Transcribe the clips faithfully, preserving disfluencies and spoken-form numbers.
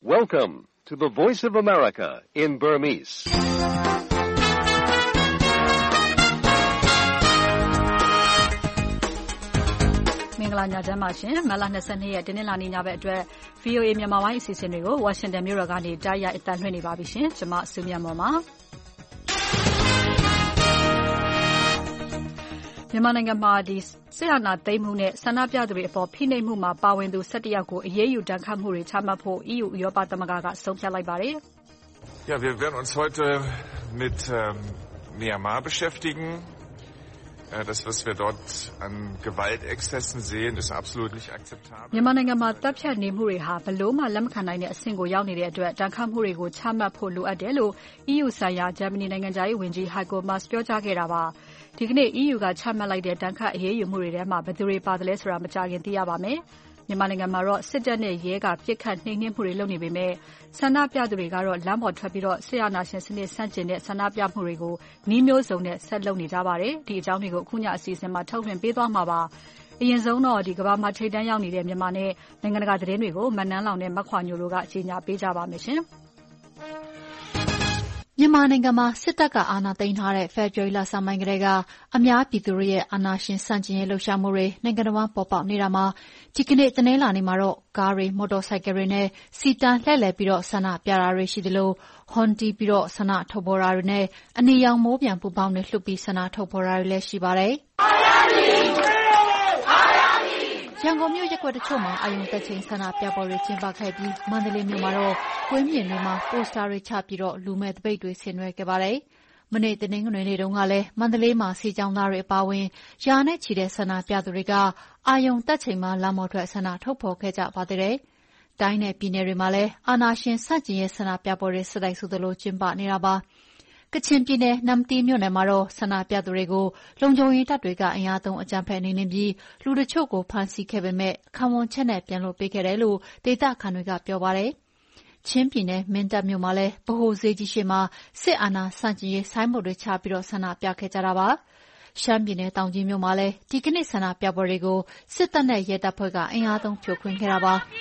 Welcome to the Voice of America in Burmese. ။မင်္ဂလာညချမ်းပါရှင်။မတ်လ၂၂ရက်တင်းနှင်းလာနေ့ညဘက်အတွက် V O A မြန်မာပိုင်းအစီအစဉ်တွေကိုဝါရှင်တန်မြို့တော်ကနေတိုက်ရိုက်အသံလွှင့်နေပါပြီရှင်။ကျွန်မစုမြတ်မော်ပါ။မြန်မာနိုင်ငံမှာဒီစစ်အာဏာသိမ်းမှုနဲ့ဆန္ဒပြသူတွေအပေါ်ဖိနှိပ်မှုမှာပါဝင်သူ၁၁ယောက်ကိုအရေးယူဒဏ်ခတ်မှုတွေချမှတ်ဖို့ E U ဥရောပသမဂ္ဂကဆုံးဖြတ်လိုက်ပါတယ်။ Ja, wir werden uns heute mit ähm, Myanmar beschäftigen. Das, was wir dort an Gewaltexzessen sehen, ist absolut nicht akzeptabel. မြန်မာနိုင်ငံမှာတပ်ဖြတ်နေမှုတွေဟာဘလို့မှလက်မခံနိုင်တဲ့အဆင့်ကိုရောက်နေတဲ့အတွက်ဒဏ်ခတ်မှုတွေကိုချမှတ်ဖို့လိုအပ်တယ်လို့ E U ဆိုင်ရာဂျာမနီနိုင်ငံသားရေးဝန်ကြီး Heiko Maas ပြောကြားခဲ့တာပါ။ဒီကနေ့ E U ကချမှတ်လိုက်တဲ့ဒဏ်ခတ်အရေးယူမှုတွေထဲမှာဘယ်သူတွေပါတယ်ဆိုတာမကြာခင်သိရပါမယ်။မြန်မာနိုင်ငံမှာတော့စစ်တပ်နဲ့ရဲကပြစ်ခတ်နှိမ်နင်းမှုတွေလုပ်နေပေမဲ့ဆန္ဒပြသူတွေကတော့လမ်းပေါ်ထွက်ပြီးတော့ဆရာနာရှင်စနစ်ဆန့်ကျင်တဲ့ဆန္ဒပြမှုတွေကိုနှီးမျိုးစုံနဲ့ဆက်လုပ်နေကြပါတယ်။ဒီအကြောင်းတွေကိုအခုညအစီအစဉ်မှာထုတ်လွှင့်ပေးသွားမှာပါ။အရင်ဆုံးတော့ဒီကမ္ဘာမှာထိပ်တန်းရောက်နေတဲ့မြန်မာနဲ့နိုင်ငံတကာသတင်းတွေကိုမနန်းလောင်နဲ့မခွာညိုတို့ကကြီးညာပေးကြပါမယ်ရှင်။မြန်မာနိုင်ငံမှာစစ်တပ်ကအာဏာသိမ်းထားတဲ့ဖေဖော်ဝါရီလဆန်းပိုင်းကတည်းကအများပြည်သူတွေရဲ့အာဏာရှင်ဆန့်ကျင်ရေးလှုပ်ရှားမှုတွေနိုင်ငံတော်မှာပေါ်ပေါက်နေတာမှာဒီကနေ့တနင်္လာနေ့မှာတော့ကားတွေမော်တော်ဆိုင်ကယ်တွေနဲ့စီတန်းလှည့်လည်ပြီးတော့ဆန္ဒပြတာတွေရှိသလိုဟွန်တီးပြီးတော့ဆန္ဒထုတ်ဖော်တာတွေနဲ့အနီရောင်မိုးပြန်ပူပေါင်းတွေလှုပ်ပြီးဆန္ဒထုတ်ဖော်တာတွေလည်းရှိပါတယ်။ရန်ကုန်မြို့ရပ်ကွက်တချို့မှာအာရုံတက်ချိန်ဆန္ဒပြပွဲတွေကျင်းပခဲ့ပြီးမန္တလေးမြို့မှာတော့ကွင်းပြင်တွေမှာပိုစတာတွေချပြီးတော့လူမဲ့တပိတ်တွေဆင်နွှဲခဲ့ပါတယ်။မနေ့တနင်္ဂနွေနေ့တုန်းကလည်းမန္တလေးမှာစီကြောင်းသားတွေအပါအဝင်ရာနဲ့ချီတဲ့ဆန္ဒပြသူတွေကအာရုံတက်ချိန်မှာလမ်းပေါ်ထွက်ဆန္ဒထုတ်ဖော်ခဲ့ကြပါသေးတယ်။တိုင်းနယ်ပြည်နယ်တွေမှာလည်းအာဏာရှင်ဆန့်ကျင်ရေးဆန္ဒပြပွဲတွေဆက်တိုက်ဆိုသလိုကျင်းပနေတာပါ။ကချင်ပြည်နယ်နမ္မတီးမြို့နယ်မှာတော့ဆန္ဒပြသူတွေကိုလုံခြုံရေးတပ်တွေကအင်အားသုံးအကြမ်းဖက်နှိမ်နင်းပြီးလူတချို့ကိုဖမ်းဆီးခဲ့ပေမဲ့ခံဝန်ချက်နဲ့ပြန်လွှတ်ပေးခဲ့တယ်လို့ဒေသခံတွေကပြောပါတယ်။ချင်းပြည်နယ်မင်းတပ်မြို့မှာလည်းဗဟိုဈေးကြီးရှိမှာစစ်အာဏာဆန့်ကျင်ရေးဆိုင်းဘုတ်တွေချပြီးတော့ဆန္ဒပြခဲ့ကြတာပါ။ရှမ်းပြည်နယ်တောင်ကြီးမြို့မှာလည်းဒီကနေ့ဆန္ဒပြပွဲတွေကိုစစ်တပ်နဲ့ရဲတပ်ဖွဲ့ကအင်အားသုံးဖြိုခွင်းခဲ့တာပါ။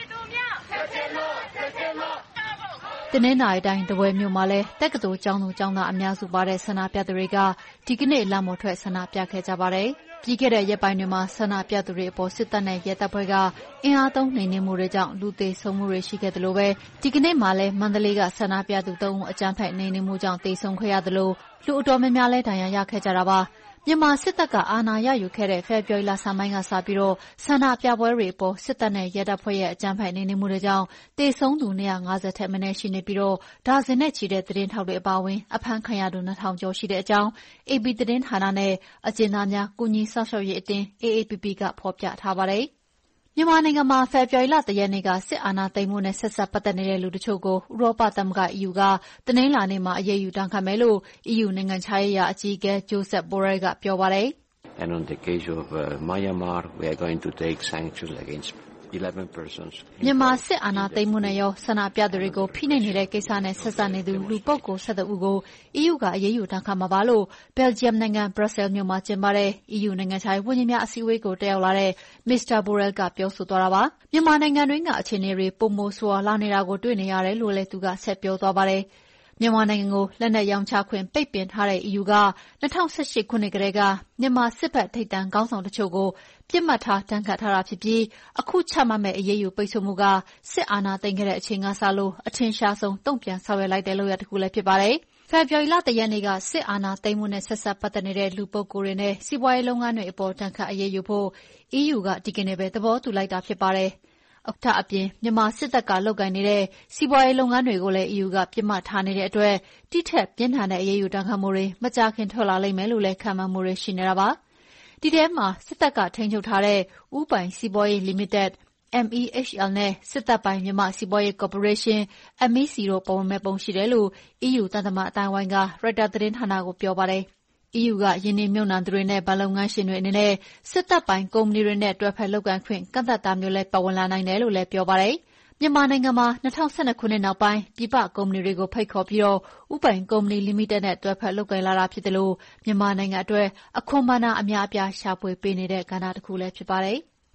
တနင်္သာရီတိုင်းထားဝယ်မြို့မှာလည်းတက္ကသိုလ်ကျောင်းသူကျောင်းသားအများစုပါတဲ့ဆန္ဒပြသူတွေကဒီကနေ့လမ်းပေါ်ထွက်ဆန္ဒပြခဲ့ကြပါတယ်။ပြီးခဲ့တဲ့ရက်ပိုင်းတွေမှာဆန္ဒပြသူတွေအပေါ်စစ်တပ်နဲ့ရဲတပ်ဖွဲ့ကအင်အားသုံးနှိမ်နင်းမှုတွေကြောင့်လူသေဆုံးမှုတွေရှိခဲ့တယ်လို့ပဲဒီကနေ့မှလည်းမန္တလေးကဆန္ဒပြသူသုံးဦးအကြမ်းဖက်နှိမ်နင်းမှုကြောင့်သေဆုံးခဲ့ရတယ်လို့လူအတော်များများလည်းဒဏ်ရာရခဲ့ကြတာပါ။မြန်မာစစ်တပ်ကအာဏာရယူခဲ့တဲ့ဖေဖော်ဝါရီလဆန်းပိုင်းကစပြီးတော့ဆန္ဒပြပွဲတွေအပေါ်စစ်တပ်နဲ့ရဲတပ်ဖွဲ့ရဲ့အကြမ်းဖက်နှိမ်နင်းမှုတွေကြောင့်သေဆုံးသူ၂၅၀ထက်မနည်းရှိနေပြီးတော့ဒါဇင်နဲ့ချီတဲ့သတင်းထောက်တွေအပါအဝင်အဖမ်းခံရသူ၂ထောင်ကျော်ရှိတဲ့အကြောင်း A B သတင်းဌာနနဲ့အကျဉ်းသားများကူညီစောင့်ရှောက်ရေးအသင်း A A P P ကဖော်ပြထားပါတယ်။မြန်မာနိုင်ငံမှာဖေဖော်ဝါရီလ၁ရက်နေ့ကစစ်အာဏာသိမ်းမှုနဲ့ဆက်စပ်ပတ်သက်နေတဲ့လူတချို့ကိုဥရောပသမဂ္ဂ E U ကတနင်္လာနေ့မှာအရေးယူဒဏ်ခတ်မယ်လို့ E U နိုင်ငံခြားရေးရာအကြီးအကဲ Josep Borrell ကပြောပါတယ်။ And on the case of uh, Myanmar, we are going to take sanctions against eleven persons. မြန်မာစစ်အာဏာသိမ်းမှုနဲ့ရောဆန္ဒပြသူတွေကိုဖိနှိပ်နေတဲ့ကိစ္စနဲ့ဆက်စပ်နေသူလူပုဂ္ဂိုလ်၁၁ဦးကို E U ကအရေးယူဒဏ်ခတ်မှာပါလို့ Belgium နိုင်ငံ Brussels မြို့မှာကျင်းပတဲ့ E U နိုင်ငံခြားရေးဝန်ကြီးများအစည်းအဝေးကိုတက်ရောက်လာတဲ့ မစ္စတာ Borrell ကပြောဆိုသွားတာပါ။မြန်မာနိုင်ငံတွင်းကအခြေအနေတွေပိုမိုဆိုးရွားလာနေတာကိုတွေ့နေရတယ်လို့လည်းသူကဆက်ပြောသွားပါတယ်။မြန်မာနိုင်ငံကိုလက်နက်ရောင်းချခွင့်ပိတ်ပင်ထားတဲ့ E U က၂၀၁၈ခုနှစ်ကတည်းကမြန်မာစစ်ဘက်ထိပ်တန်းခေါင်းဆောင်တချို့ကိုပြစ်မှတ်ထားဒဏ်ခတ်ထားတာဖြစ်ပြီးအခုချမှတ်မဲ့အရေးယူပိတ်ဆို့မှုကစစ်အာဏာသိမ်းခဲ့တဲ့အချိန်ကစလို့အထင်ရှားဆုံးတုံ့ပြန်ဆောင်ရွက်လိုက်တဲ့လုပ်ရပ်တစ်ခုလည်းဖြစ်ပါတယ်။ဖေဖော်ဝါရီလ၁ရက်နေ့ကစစ်အာဏာသိမ်းမှုနဲ့ဆက်စပ်ပတ်သက်နေတဲ့လူပုဂ္ဂိုလ်တွေနဲ့စီးပွားရေးလုပ်ငန်းတွေအပေါ်ဒဏ်ခတ်အရေးယူဖို့ E U ကဒီကနေ့ပဲသဘောတူလိုက်တာဖြစ်ပါတယ်။အခါအပြင်မြန်မာစစ်တပ်ကလုပ်ကိုင်နေတဲ့စီးပွားရေးလုပ်ငန်းတွေကိုလည်း E U ကပြစ်မှတ်ထားနေတဲ့အတွက်တိထက်ပြင်းထန်တဲ့အရေးယူဒဏ်ခတ်မှုတွေမကြာခင်ထွက်လာလိမ့်မယ်လို့လည်းခန့်မှန်းမှုတွေရှိနေတာပါ။ဒီထဲမှာစစ်တပ်ကထိန်းချုပ်ထားတဲ့ဦးပိုင်စီးပွားရေး Limited M E H L နဲ့စစ်တပ်ပိုင်မြန်မာစီးပွားရေးကော်ပိုရေးရှင်း M E C တို့ပါဝင်မဲ့ပုံရှိတယ်လို့ E U တန်တမန်အတိုင်းဝိုင်းက Reuters သတင်းဌာနကိုပြောပါတယ်။ E U ကယင်းနှမြုပ်နှံသူတွေနဲ့ဗန်လုပ်ငန်းရှင်တွေအနေနဲ့စစ်တပ်ပိုင်ကုမ္ပဏီတွေနဲ့တွဲဖက်လုပ်ကိုင်ခွင့်ကန့်သတ်တာမျိုးလည်းပါဝင်လာနိုင်တယ်လို့လည်းပြောပါတယ်။မြန်မာနိုင်ငံမှာ၂၀၁၂ခုနှစ်နောက်ပိုင်းပြည်ပကုမ္ပဏီတွေကိုဖိတ်ခေါ်ပြီးတော့ဥပိုင်ကုမ္ပဏီ Limited နဲ့တွဲဖက်လုပ်ကိုင်လာတာဖြစ်တယ်လို့မြန်မာနိုင်ငံအတွက်အခွန်ဘဏ္ဍာအများအပြားရှာဖွေပေးနေတဲ့ကဏ္ဍတစ်ခုလည်းဖြစ်ပါတယ်။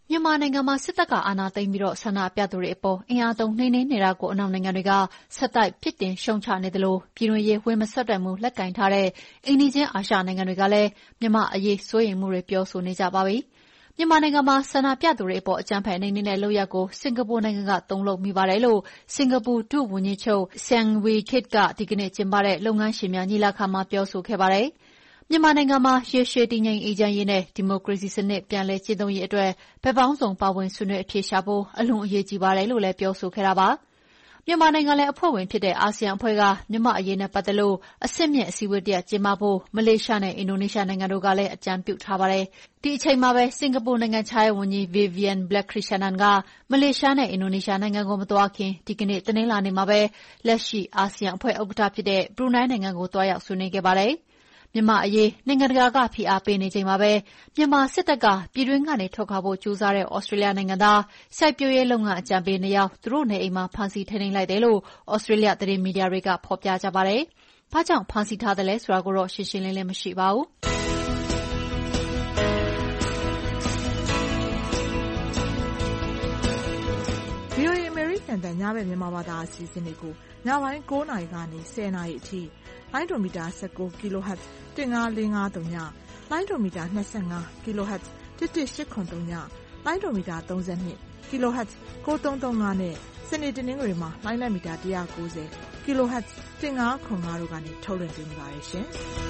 မြန်မာနိုင်ငံမှာစစ်တပ်ကအာဏာသိမ်းပြီးဆန္ဒပြသူတွေအပေါ်အင်အားသုံးနှိမ်နင်းနေတာကိုအနောက်နိုင်ငံတွေကဆက်တိုက်ပြစ်တင်ရှုတ်ချနေသလိုပြည်တွင်းရေးဝင်မစွက်တဲ့မှုလက်ကိုင်ထားတဲ့အိမ်နီးချင်းအာရှနိုင်ငံတွေကလည်းမြန်မာအရေးစိုးရိမ်မှုတွေပြောဆိုနေကြပါပြီ။မြန်မာနိုင်ငံမှာဆန္ဒပြသူတွေအပေါ်အကြမ်းဖက်နှိမ်နင်းတဲ့လုပ်ရပ်ကိုစင်ကာပူနိုင်ငံကသုံးလုပ်မိပါတယ်လို့စင်ကာပူဒုဝန်ကြီးချုပ် Seng Wee Kit ကဒီကနေ့ကျင်းပတဲ့လုပ်ငန်းရှင်များညီလာခံမှာပြောဆိုခဲ့ပါတယ်။မြန်မာနိုင်ငံမှာရေရှည်တည်ငြိမ်အေးချမ်းရေးနဲ့ဒီမိုကရေစီစနစ်ပြန်လည်ကျင့်သုံးရေးအတွက်ဘက်ပေါင်းစုံပါဝင်ဆွေးနွေးအဖြေရှာဖို့အလွန်အရေးကြီးပါတယ်လို့လည်းပြောဆိုခဲ့တာပါ။မြန်မာနိုင်ငံလည်းအဖွဲ့ဝင်ဖြစ်တဲ့အာဆီယံအဖွဲ့ကမြန်မာအရေးနဲ့ပတ်သက်လို့အဆင့်မြင့်အစည်းအဝေးတစ်ရပ်ကျင်းပဖို့မလေးရှားနဲ့အင်ဒိုနီးရှားနိုင်ငံတို့ကလည်းအကြံပြုထားပါတယ်။ဒီအချိန်မှာပဲစင်ကာပူနိုင်ငံခြားရေးဝန်ကြီး Vivian Balakrishnan ကမလေးရှားနဲ့အင်ဒိုနီးရှားနိုင်ငံကိုမသွားခင်ဒီကနေ့တနင်္လာနေ့မှာပဲလက်ရှိအာဆီယံအဖွဲ့ဥက္ကဋ္ဌဖြစ်တဲ့ဘရူနိုင်းနိုင်ငံကိုတွားရောက်ဆွေးနွေးခဲ့ပါတယ်။မြန်မာအရေးနိုင်ငံတကာကဖိအားပေးနေချိန်မှာပဲမြန်မာစစ်တပ်ကပြည်တွင်းကနေထွက်ခွာဖို့ကြိုးစားတဲ့ဩစတြေးလျနိုင်ငံသားစိုက်ပျိုးရေးလုပ်ငန်းအကြံပေးနှစ်ယောက်သူတို့နေအိမ်မှာဖမ်းဆီးထိန်းသိမ်းလိုက်တယ်လို့ဩစတြေးလျသတင်းမီဒီယာတွေကဖော်ပြကြပါတယ်။ဘာကြောင့်ဖမ်းဆီးထားသလဲဆိုတာကိုတော့ရှင်းရှင်းလင်းလင်းမရှိပါဘူး။ V O A American တန်ညဘက်မြန်မာဘာသာအစီအစဉ်တွေကိုညပိုင်း၉နာရီကနေ၁၀နာရီအထိလိုင်းဒိုမီတာ၁၉ kilohertz ၁၅၄၅၃ညလိုင်းဒိုမီတာ၂၅ kilohertz ၁၁၈၇၃ညလိုင်းဒိုမီတာ၃၂ kilohertz ၉၃၃၅နဲ့စနေတနင်္ဂနွေမှာလိုင်းလက်မီတာ၁၉၀ kilohertz ၁၅၇၅တို့ကနေထုတ်လွှင့်ပေးနေပါတယ်ရှင်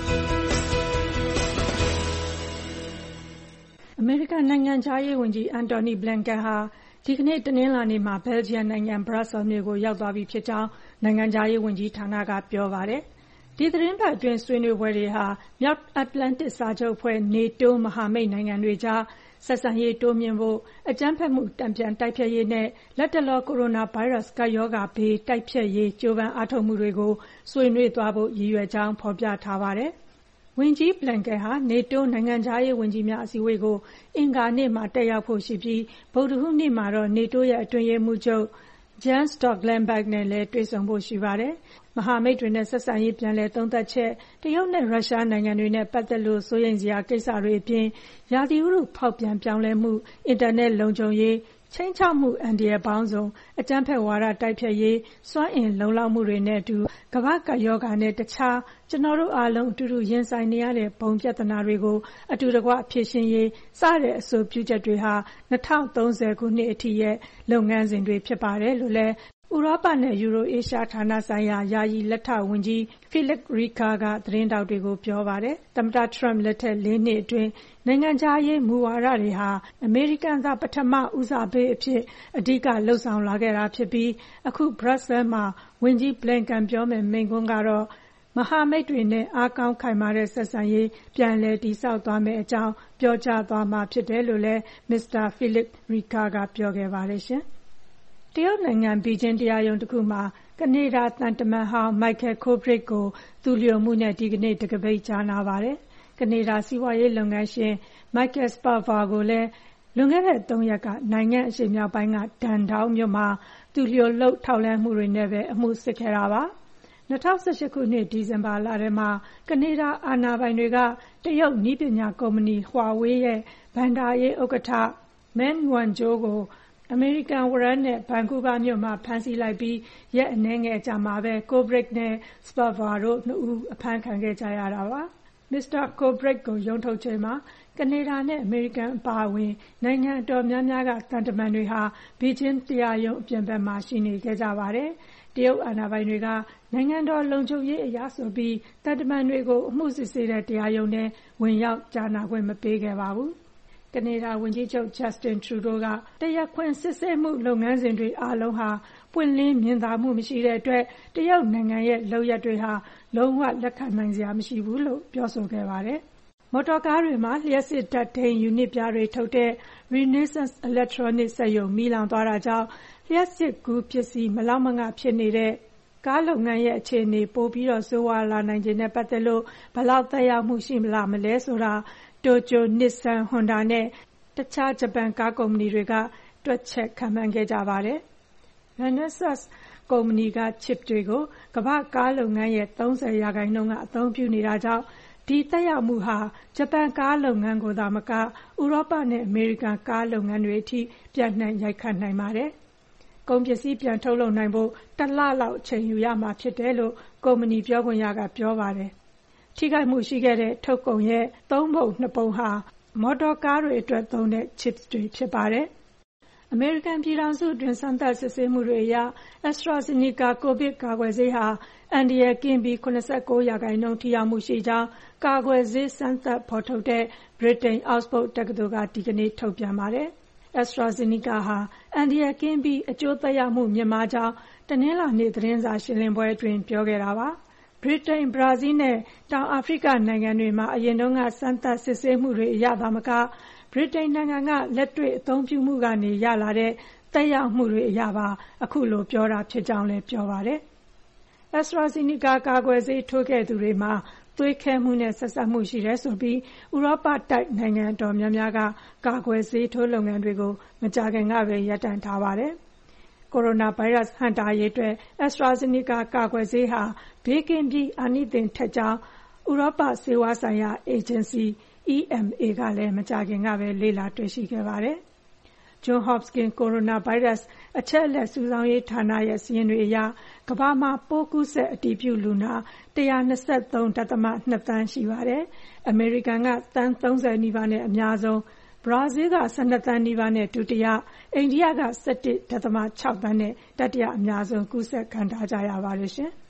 အမေရိကန်နိုင်ငံခြားရေးဝန်ကြီးအန်တိုနီဘလန်ကန်ဟာဒီကနေ့တနင်္လာနေ့မှာဘယ်လ်ဂျီယံနိုင်ငံဘရပ်ဆဲလ်မြို့ကိုရောက်သွားပြီဖြစ်ကြောင်းနိုင်ငံခြားရေးဝန်ကြီးဌာနကပြောပါတယ်။ဒီသတင်းပတ်အတွင်းဆွေးနွေးပွဲတွေဟာမြောက်အတ္တလန်တစ်စာချုပ်အဖွဲ့နေတိုးမဟာမိတ်နိုင်ငံတွေကြားဆက်ဆံရေးတိုးမြှင့်ဖို့အကြမ်းဖက်မှုတန်ပြန်တိုက်ဖျက်ရေးနဲ့လက်တလောကိုရိုနာဗိုင်းရပ်စ်ကပ်ရောဂါဘေးတိုက်ဖျက်ရေးကြိုးပမ်းအားထုတ်မှုတွေကိုဆွေးနွေးသွားဖို့ရည်ရွယ်ကြောင်းဖော်ပြထားပါတယ်။ဝန်ကြီးဘလန်ကန်ဟာနေတိုးနိုင်ငံခြားရေးဝန်ကြီးများအစည်းအဝေးကိုအင်္ဂါနေ့မှာတက်ရောက်ဖို့ရှိပြီးဗုဒ္ဓဟူးနေ့မှာတော့နေတိုးရဲ့အတွင်းရေးမှူးချုပ်Jens Stoltenbergနဲ့လည်းတွေ့ဆုံဖို့ရှိပါတယ်။မဟာမိတ်တွေနဲ့ဆက်ဆံရေးပြန်လည်သုံးသပ်ချက်တရုတ်နဲ့ရုရှားနိုင်ငံတွေနဲ့ပတ်သက်လို့စိုးရိမ်စရာကိစ္စတွေအပြင်ရာသီဥတုဖောက်ပြန်ပြောင်းလဲမှုအင်တာနက်လုံခြုံရေးခြိမ်းခြောက်မှုအန္တရာယ်ပေါင်းစုံအကြမ်းဖက်ဝါဒတိုက်ဖျက်ရေးစွမ်းအင်လုံလောက်မှုတွေနဲ့အတူကမ္ဘာ့ကပ်ရောဂါနဲ့တခြားကျွန်တော်တို့အားလုံးအတူတူရင်ဆိုင်နေရတဲ့ဘုံပြဿနာတွေကိုအတူတကွဖြေရှင်းရေးစတဲ့အဆိုပြုချက်တွေဟာ၂၀၃၀ခုနှစ်အထိရဲ့လုပ်ငန်းစဉ်တွေဖြစ်ပါတယ်လို့လည်းဥရောပနဲ့ယူရိုအေးရှားဌာနဆိုင်ရာယာယီလက်ထောက်ဝန်ကြီး Philipp Rieker ကသတင်းထောက်တွေကိုပြောပါတယ်။သမ္မတ Trump လက်ထက်လေးနှစ်အတွင်းနိုင်ငံခြားရေးမူဝါဒတွေဟာအမေရိကန်သာပထမဦးစားပေးအဖြစ်အဓိကလှုံ့ဆော်လာခဲ့တာဖြစ်ပြီးအခု Brussels မှာဝန်ကြီး Blinken ပြောမယ့်မိန့်ခွန်းကတော့မဟာမိတ်တွေနဲ့အားကောင်းခိုင်မာတဲ့ဆက်ဆံရေးပြန်လည်တည်ဆောက်သွားမယ့်အကြောင်းပြောကြားသွားမှာဖြစ်တယ်လို့လည်း မစ္စတာ Philipp Rieker ကပြောခဲ့ပါတယ်ရှင်။တရုတ်နိုင်ငံဘေကျင်းတရားရုံးတစ်ခုမှာကနေဒါသံတမန်ဟောင်း Michael Kovrig ကိုသူလျိုမှုနဲ့ဒီကနေ့တံခါးပိတ်ကြားနာပါတယ်။ကနေဒါစီးပွားရေးလုပ်ငန်းရှင် Michael Spavor ကိုလည်းလွန်ခဲ့တဲ့သုံးရက်ကနိုင်ငံအရှေ့မြောက်ပိုင်းကဒန်ဒေါင်းမြို့မှာသူလျိုလုပ်ထောက်လှမ်းမှုတွေနဲ့ပဲအမှုစစ်ခဲ့တာပါ။၂၀၁၈ခုနှစ်ဒီဇင်ဘာလထဲမှာကနေဒါအာဏာပိုင်တွေကတရုတ်နည်းပညာကုမ္ပဏီ Huawei ရဲ့ဘဏ္ဍာရေးဥက္ကဋ္ဌ Meng Wanzhou ကိုအမေရိကန်ဝရမ်းနဲ့ဗန်ကူးဗားမြို့မှာဖမ်းဆီးလိုက်ပြီးရက်အနည်းငယ်အကြာမှာပဲ Kovrig နဲ့ Spavor တို့နှစ်ဦးအဖမ်းခံခဲ့ကြရတာပါ။မစ္စတာ Kovrig ကိုရုံးထုတ်ချိန်မှာကနေဒါနဲ့အမေရိကန်အပါအဝင်နိုင်ငံအတော်များများကသံတမန်တွေဟာဘေကျင်းတရားရုံးအပြင်ဘက်မှာရှိနေခဲ့ကြပါတယ်။တရုတ်အာဏာပိုင်တွေကနိုင်ငံတော်လုံခြုံရေးအရဆိုပြီးသံတမန်တွေကိုအမှုစစ်ဆေးတဲ့တရားရုံးထဲဝင်ရောက်ကြားနာခွင့်မပေးခဲ့ပါဘူး။ကနေဒါဝန်ကြီးချုပ် Justin Trudeau ကတရားခွင်စစ်ဆေးမှုလုပ်ငန်းစဉ်တွေအားလုံးဟာပွင့်လင်းမြင်သာမှုမရှိတဲ့အတွက်တရုတ်နိုင်ငံရဲ့လုပ်ရပ်တွေဟာလုံးဝလက်ခံနိုင်စရာမရှိဘူးလို့ပြောဆိုခဲ့ပါတယ်။မော်တော်ကားတွေမှာလျှပ်စစ်ဓာတ်ထိန်းယူနစ်ပြားတွေထုတ်တဲ့ Renaissance Electronics စက်ရုံမီးလောင်သွားတာကြောင့်လျှပ်စစ်ကူးပစ္စည်းမလောက်မငဖြစ်နေတဲ့ကားလုပ်ငန်းရဲ့အခြေအနေပိုပြီးတော့ဆိုးဝါးလာနိုင်ခြင်းနဲ့ပတ်သက်လို့ဘယ်လောက်သက်ရောက်မှုရှိမလားမလဲဆိုတာတိုကျို Nissan, Honda နဲ့တခြားဂျပန်ကားကုမ္ပဏီတွေကတွက်ချက်ခန့်မှန်းခဲ့ကြပါတယ်။ Renesas ကုမ္ပဏီက chip တွေကိုကမ္ဘာ့ကားလုပ်ငန်းရဲ့သုံးဆယ်ရာခိုင်နှုန်းကအသုံးပြုနေတာကြောင့်ဒီသက်ရောက်မှုဟာဂျပန်ကားလုပ်ငန်းကိုသာမကဥရောပနဲ့အမေရိကန်ကားလုပ်ငန်းတွေအထိပြန့်နှံ့ရိုက်ခတ်နိုင်ပါတယ်။ကုန်ပစ္စည်းပြန်ထုတ်လုပ်နိုင်ဖို့တစ်လလောက်အချိန်ယူရမှာဖြစ်တယ်လို့ကုမ္ပဏီပြောခွင့်ရကပြောပါတယ်။ထိခိုက်မှုရှိခဲ့တဲ့ထုတ်ကုန်ရဲ့သုံးပုံနှစ်ပုံဟာမော်တော်ကားတွေအတွက်သုံးတဲ့ chips တွေဖြစ်ပါတယ်။အမေရိကန်ပြည်ထောင်စုတွင်စမ်းသပ်စစ်ဆေးမှုတွေအရ AstraZeneca ကိုဗစ်ကာကွယ်ဆေးဟာအန္တရာယ်ကင်းပြီး၇၉ရာခိုင်နှုန်းထိရောက်မှုရှိကြောင်းကာကွယ်ဆေးစမ်းသပ်ဖော်ထုတ်တဲ့ဗြိတိန် Oxford တက္ကသိုလ်ကဒီကနေ့ထုတ်ပြန်ပါတယ်။ AstraZeneca ဟာအန္တရာယ်ကင်းပြီးအကျိုးသက်ရောက်မှုမြင့်မားကြောင်းတနင်္လာနေ့သတင်းစာရှင်းလင်းပွဲအတွင်းပြောခဲ့တာပါ။ဗြိတိန်၊ဘရာဇီးနဲ့တောင်အာဖရိကနိုင်ငံတွေမှာအရင်တုန်းကစမ်းသပ်စစ်ဆေးမှုတွေအရသာမကဗြိတိန်နိုင်ငံကလက်တွေ့အသုံးပြုမှုကနေရလာတဲ့သက်ရောက်မှုတွေအရပါအခုလိုပြောတာဖြစ်ကြောင်းလည်းပြောပါတယ်။ AstraZeneca ကာကွယ်ဆေးထိုးခဲ့သူတွေမှာသွေးခဲမှုနဲ့ဆက်စပ်မှုရှိတယ်ဆိုပြီးဥရောပတိုက်နိုင်ငံအတော်များများကကာကွယ်ဆေးထိုးလုပ်ငန်းတွေကိုမကြာခင်ကပဲရပ်တန့်ထားပါတယ်။ကိုရိုနာဗိုင်းရပ်စ်ဟန့်တားရေးအတွက် AstraZeneca ကာကွယ်ဆေးဟာဘေးကင်းပြီးအာနိသင်ထက်ကြောင်းဥရောပဆေးဝါးဆိုင်ရာအေဂျင်စီ E M A ကလည်းမကြာခင်ကပဲလေ့လာတွေ့ရှိခဲ့ပါတယ်။ Johns Hopkins ကိုရိုနာဗိုင်းရပ်စ်အချက်အလက်စုဆောင်းရေးဌာနရဲ့စာရင်းတွေအရကမ္ဘာမှာပိုးကူးစက်အတည်ပြုလူနာ၁၂၃.၂ သန်းရှိပါတယ်။အမေရိကန်ကသန်း၃၀နီးပါးနဲ့အများဆုံး၊ဘရာဇီးက၁၂သန်းနီးပါးနဲ့ဒုတိယ၊အိန္ဒိယက၁၁.၆သန်းနဲ့တတိယအများဆုံးကူးစက်ခံထားကြရပါတယ်ရှင်။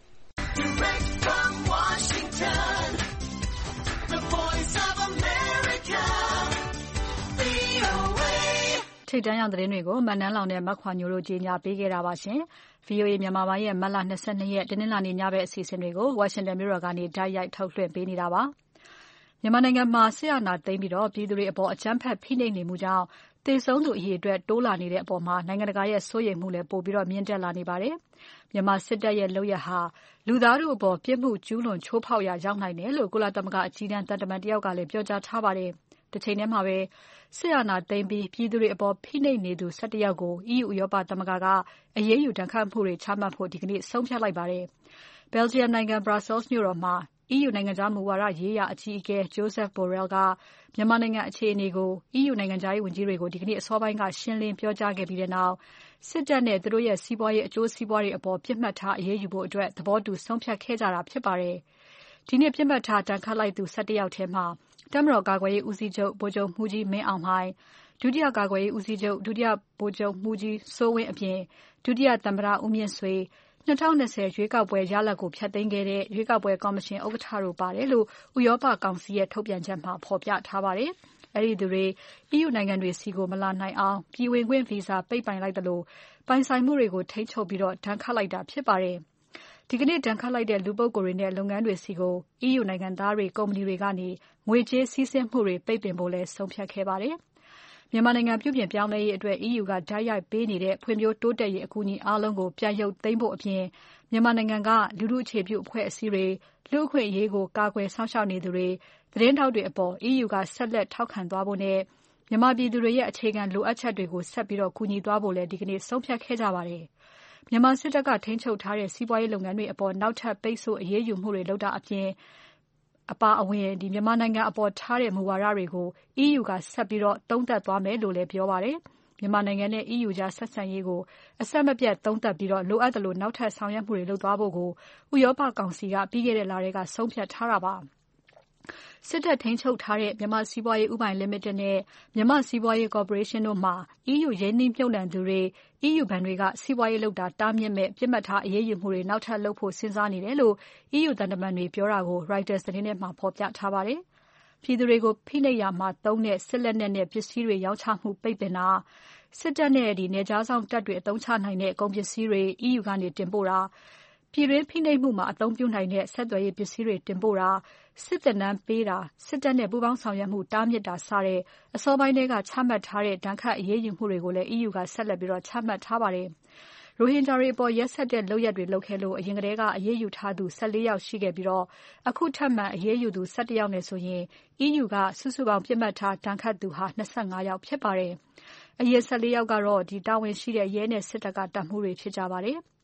ထိပ်တန်းရောက်သတင်းတွေကိုမနန်းလောင်နဲ့မခွာညိုတို့ကြီးညာပေးခဲ့တာပါရှင်။ V O A မြန်မာပိုင်းရဲ့မတ်လ၂၂ရက်တနင်္လာနေ့ညဘက်အစီအစဉ်တွေကိုဝါရှင်တန်မြို့တော်ကနေတိုက်ရိုက်ထုတ်လွှင့်ပေးနေတာပါ။မြန်မာနိုင်ငံမှာစစ်အာဏာသိမ်းပြီးပြည်သူတွေအပေါ်အကြမ်းဖက်ဖိနှိပ်နေမှုကြောင့်သေဆုံးသူအရေအတွက်တိုးလာနေတဲ့အပေါ်မှာနိုင်ငံတကာရဲ့စိုးရိမ်မှုလည်းပိုပြီးမြင့်တက်လာနေပါတယ်။မြန်မာစစ်တပ်ရဲ့လုပ်ရပ်ဟာလူသားတို့အပေါ်ပြစ်မှုကျူးလွန်ချိုးဖောက်ရာရောက်နိုင်တယ်လို့ကုလသမဂ္ဂအကြီးတန်းသံတမန်တယောက်ကလည်းပြောကြားထားပါတယ်။တစ်ချိန်တည်းမှာပဲစစ်အာဏာသိမ်းပြီးပြည်သူတွေအပေါ်ဖိနှိပ်နေသူ၁၁ယောက်ကို E U ဥရောပသမဂ္ဂကအရေးယူဒဏ်ခတ်မှုတွေချမှတ်ဖို့ဒီကနေ့ဆုံးဖြတ်လိုက်ပါတယ်။ Belgium နိုင်ငံ Brussels မြို့တော်မှာ E U နိုင်ငံခြားမူဝါဒရေးရာအကြီးအကဲ Joseph Borrell ကမြန်မာနိုင်ငံအခြေအနေကို E U နိုင်ငံခြားရေးဝန်ကြီးတွေကိုဒီကနေ့အစောပိုင်းကရှင်းလင်းပြောကြားခဲ့ပြီးနောက်စစ်တပ်နဲ့သူတို့ရဲ့စီးပွားရေးအကျိုးစီးပွားတွေအပေါ်ပြစ်မှတ်ထားအရေးယူဖို့အတွက်သဘောတူဆုံးဖြတ်ခဲ့ကြတာဖြစ်ပါတယ်။ဒီနေ့ပြစ်မှတ်ထားဒဏ်ခတ်လိုက်သူ၁၁ယောက်ထဲမှာတပ်မတော်ကာကွယ်ရေးဦးစီးချုပ်ဗိုလ်ချုပ်မှူးကြီးမင်းအောင်လှိုင်ဒုတိယကာကွယ်ရေးဦးစီးချုပ်ဒုတိယဗိုလ်ချုပ်မှူးကြီးစိုးဝင်းအပြင်ဒုတိယသမ္မတဦးမြင့်ဆွေ၂၀၂၀ရွေးကောက်ပွဲရလဒ်ကိုဖျက်သိမ်းခဲ့တဲ့ရွေးကောက်ပွဲကော်မရှင်ဥက္ကဋ္ဌတို့ပါတယ်လို့ဥရောပကောင်စီရဲ့ထုတ်ပြန်ချက်မှာဖော်ပြထားပါတယ်။အဲဒီသူတွေ E U နိုင်ငံတွေဆီကိုမလာနိုင်အောင်ပြည်ဝင်ခွင့်ဗီဇာပိတ်ပင်လိုက်သလိုပိုင်ဆိုင်မှုတွေကိုထိန်းချုပ်ပြီးဒဏ်ခတ်လိုက်တာဖြစ်ပါတယ်။ဒီကနေ့ဒဏ်ခတ်လိုက်တဲ့လူပုဂ္ဂိုလ်တွေနဲ့လုပ်ငန်းတွေဆီကို E U နိုင်ငံသားတွေကုမ္ပဏီတွေကနေငွေကြေးစီးဆင်းမှုတွေပိတ်ပင်ဖို့လည်းဆုံးဖြတ်ခဲ့ပါတယ်။မြန်မာနိုင်ငံပြုပြင်ပြောင်းလဲရေးအတွက် E U ကတိုက်ရိုက်ပေးနေတဲ့ဖွံ့ဖြိုးတိုးတက်ရေးအကူအညီအားလုံးကိုပြန်ရုပ်သိမ်းဖို့အပြင်မြန်မာနိုင်ငံကလူထုအခြေပြုအဖွဲ့အစည်းတွေလူ့အခွင့်အရေးကိုကာကွယ်စောင့်ရှောက်နေသူတွေသတင်းထောက်တွေအပေါ် E U ကဆက်လက်ထောက်ခံသွားဖို့နဲ့မြန်မာပြည်သူတွေရဲ့အခြေခံလိုအပ်ချက်တွေကိုဆက်ပြီးကူညီသွားဖို့လည်းဒီကနေ့ဆုံးဖြတ်ခဲ့ကြပါတယ်။မြန်မာစစ်တပ်ကထိန်းချုပ်ထားတဲ့စီးပွားရေးလုပ်ငန်းတွေအပေါ်နောက်ထပ်ပိတ်ဆို့အရေးယူမှုတွေလုပ်တာအပြင်အပါအဝင်မြန်မာနိုင်ငံအပေါ်ထားတဲ့မူဝါဒတွေကို E U ကဆက်ပြီးသုံးသပ်သွားမယ်လို့လည်းပြောပါတယ်။မြန်မာနိုင်ငံနဲ့ E U ကြားဆက်ဆံရေးကိုအဆက်မပြတ်သုံးသပ်ပြီးလိုအပ်သလိုနောက်ထပ်ဆောင်ရွက်မှုတွေလုပ်သွားဖို့ကိုဥရောပကောင်စီကပြီးခဲ့တဲ့လထဲကဆုံးဖြတ်ထားတာပါ။စစ်တပ်ထိန်းချုပ်ထားတဲ့မြန်မာ့စီးပွားရေးဦးပိုင်လိမိတက်နဲ့မြန်မာ့စီးပွားရေးကော်ပိုရေးရှင်းတို့မှာ E U ရင်းနှီးမြှုပ်နှံသူတွေ E U ဘဏ်တွေကစီးပွားရေးလုပ်တာတားမြစ်မဲ့ပြစ်မှတ်ထားအရေးယူမှုတွေနောက်ထပ်လုပ်ဖို့စဉ်းစားနေတယ်လို့ E U သံတမန်တွေပြောတာကို Reuters သတင်းထဲမှာဖော်ပြထားပါတယ်။ပြည်သူတွေကိုဖိနှိပ်ရာမှာသုံးတဲ့စစ်လက်နက်နဲ့ပစ္စည်းတွေရောင်းချမှုပိတ်ပင်တာစစ်တပ်နဲ့နယ်ခြားစောင့်တပ်တွေအသုံးချနိုင်တဲ့ကုန်ပစ္စည်းတွေ E U ကနေတင်ပို့တာပြည်တွင်းဖိနှိပ်မှုမှာအသုံးပြုနိုင်တဲ့ဆက်သွယ်ရေးပစ္စည်းတွေတင်ပို့တာစစ်တပ်နန်းပေးတာစစ်တပ်နဲ့ပူးပေါင်းဆောင်ရွက်မှုတားမြစ်တာစတဲ့အစောပိုင်းထဲကချမှတ်ထားတဲ့ဒဏ်ခတ်အရေးယူမှုတွေကိုလည်း E U ကဆက်လက်ပြီးချမှတ်ထားပါတယ်။ရိုဟင်ဂျာတွေအပေါ်ရက်စက်တဲ့လုပ်ရပ်တွေလုပ်ခဲ့လို့အရင်ကတည်းကအရေးယူထားသူ၁၄ယောက်ရှိခဲ့ပြီးအခုထပ်မံအရေးယူသူ၁၁ယောက်နဲ့ဆိုရင် E U ကစုစုပေါင်းပြစ်မှတ်ထားဒဏ်ခတ်သူဟာ၂၅ယောက်ဖြစ်ပါတယ်။ အရင်၁၄ယောက်ကတော့တာဝန်ရှိတဲ့ရဲနဲ့စစ်တပ်ကတပ်မှူးတွေဖြစ်ကြပါတယ်။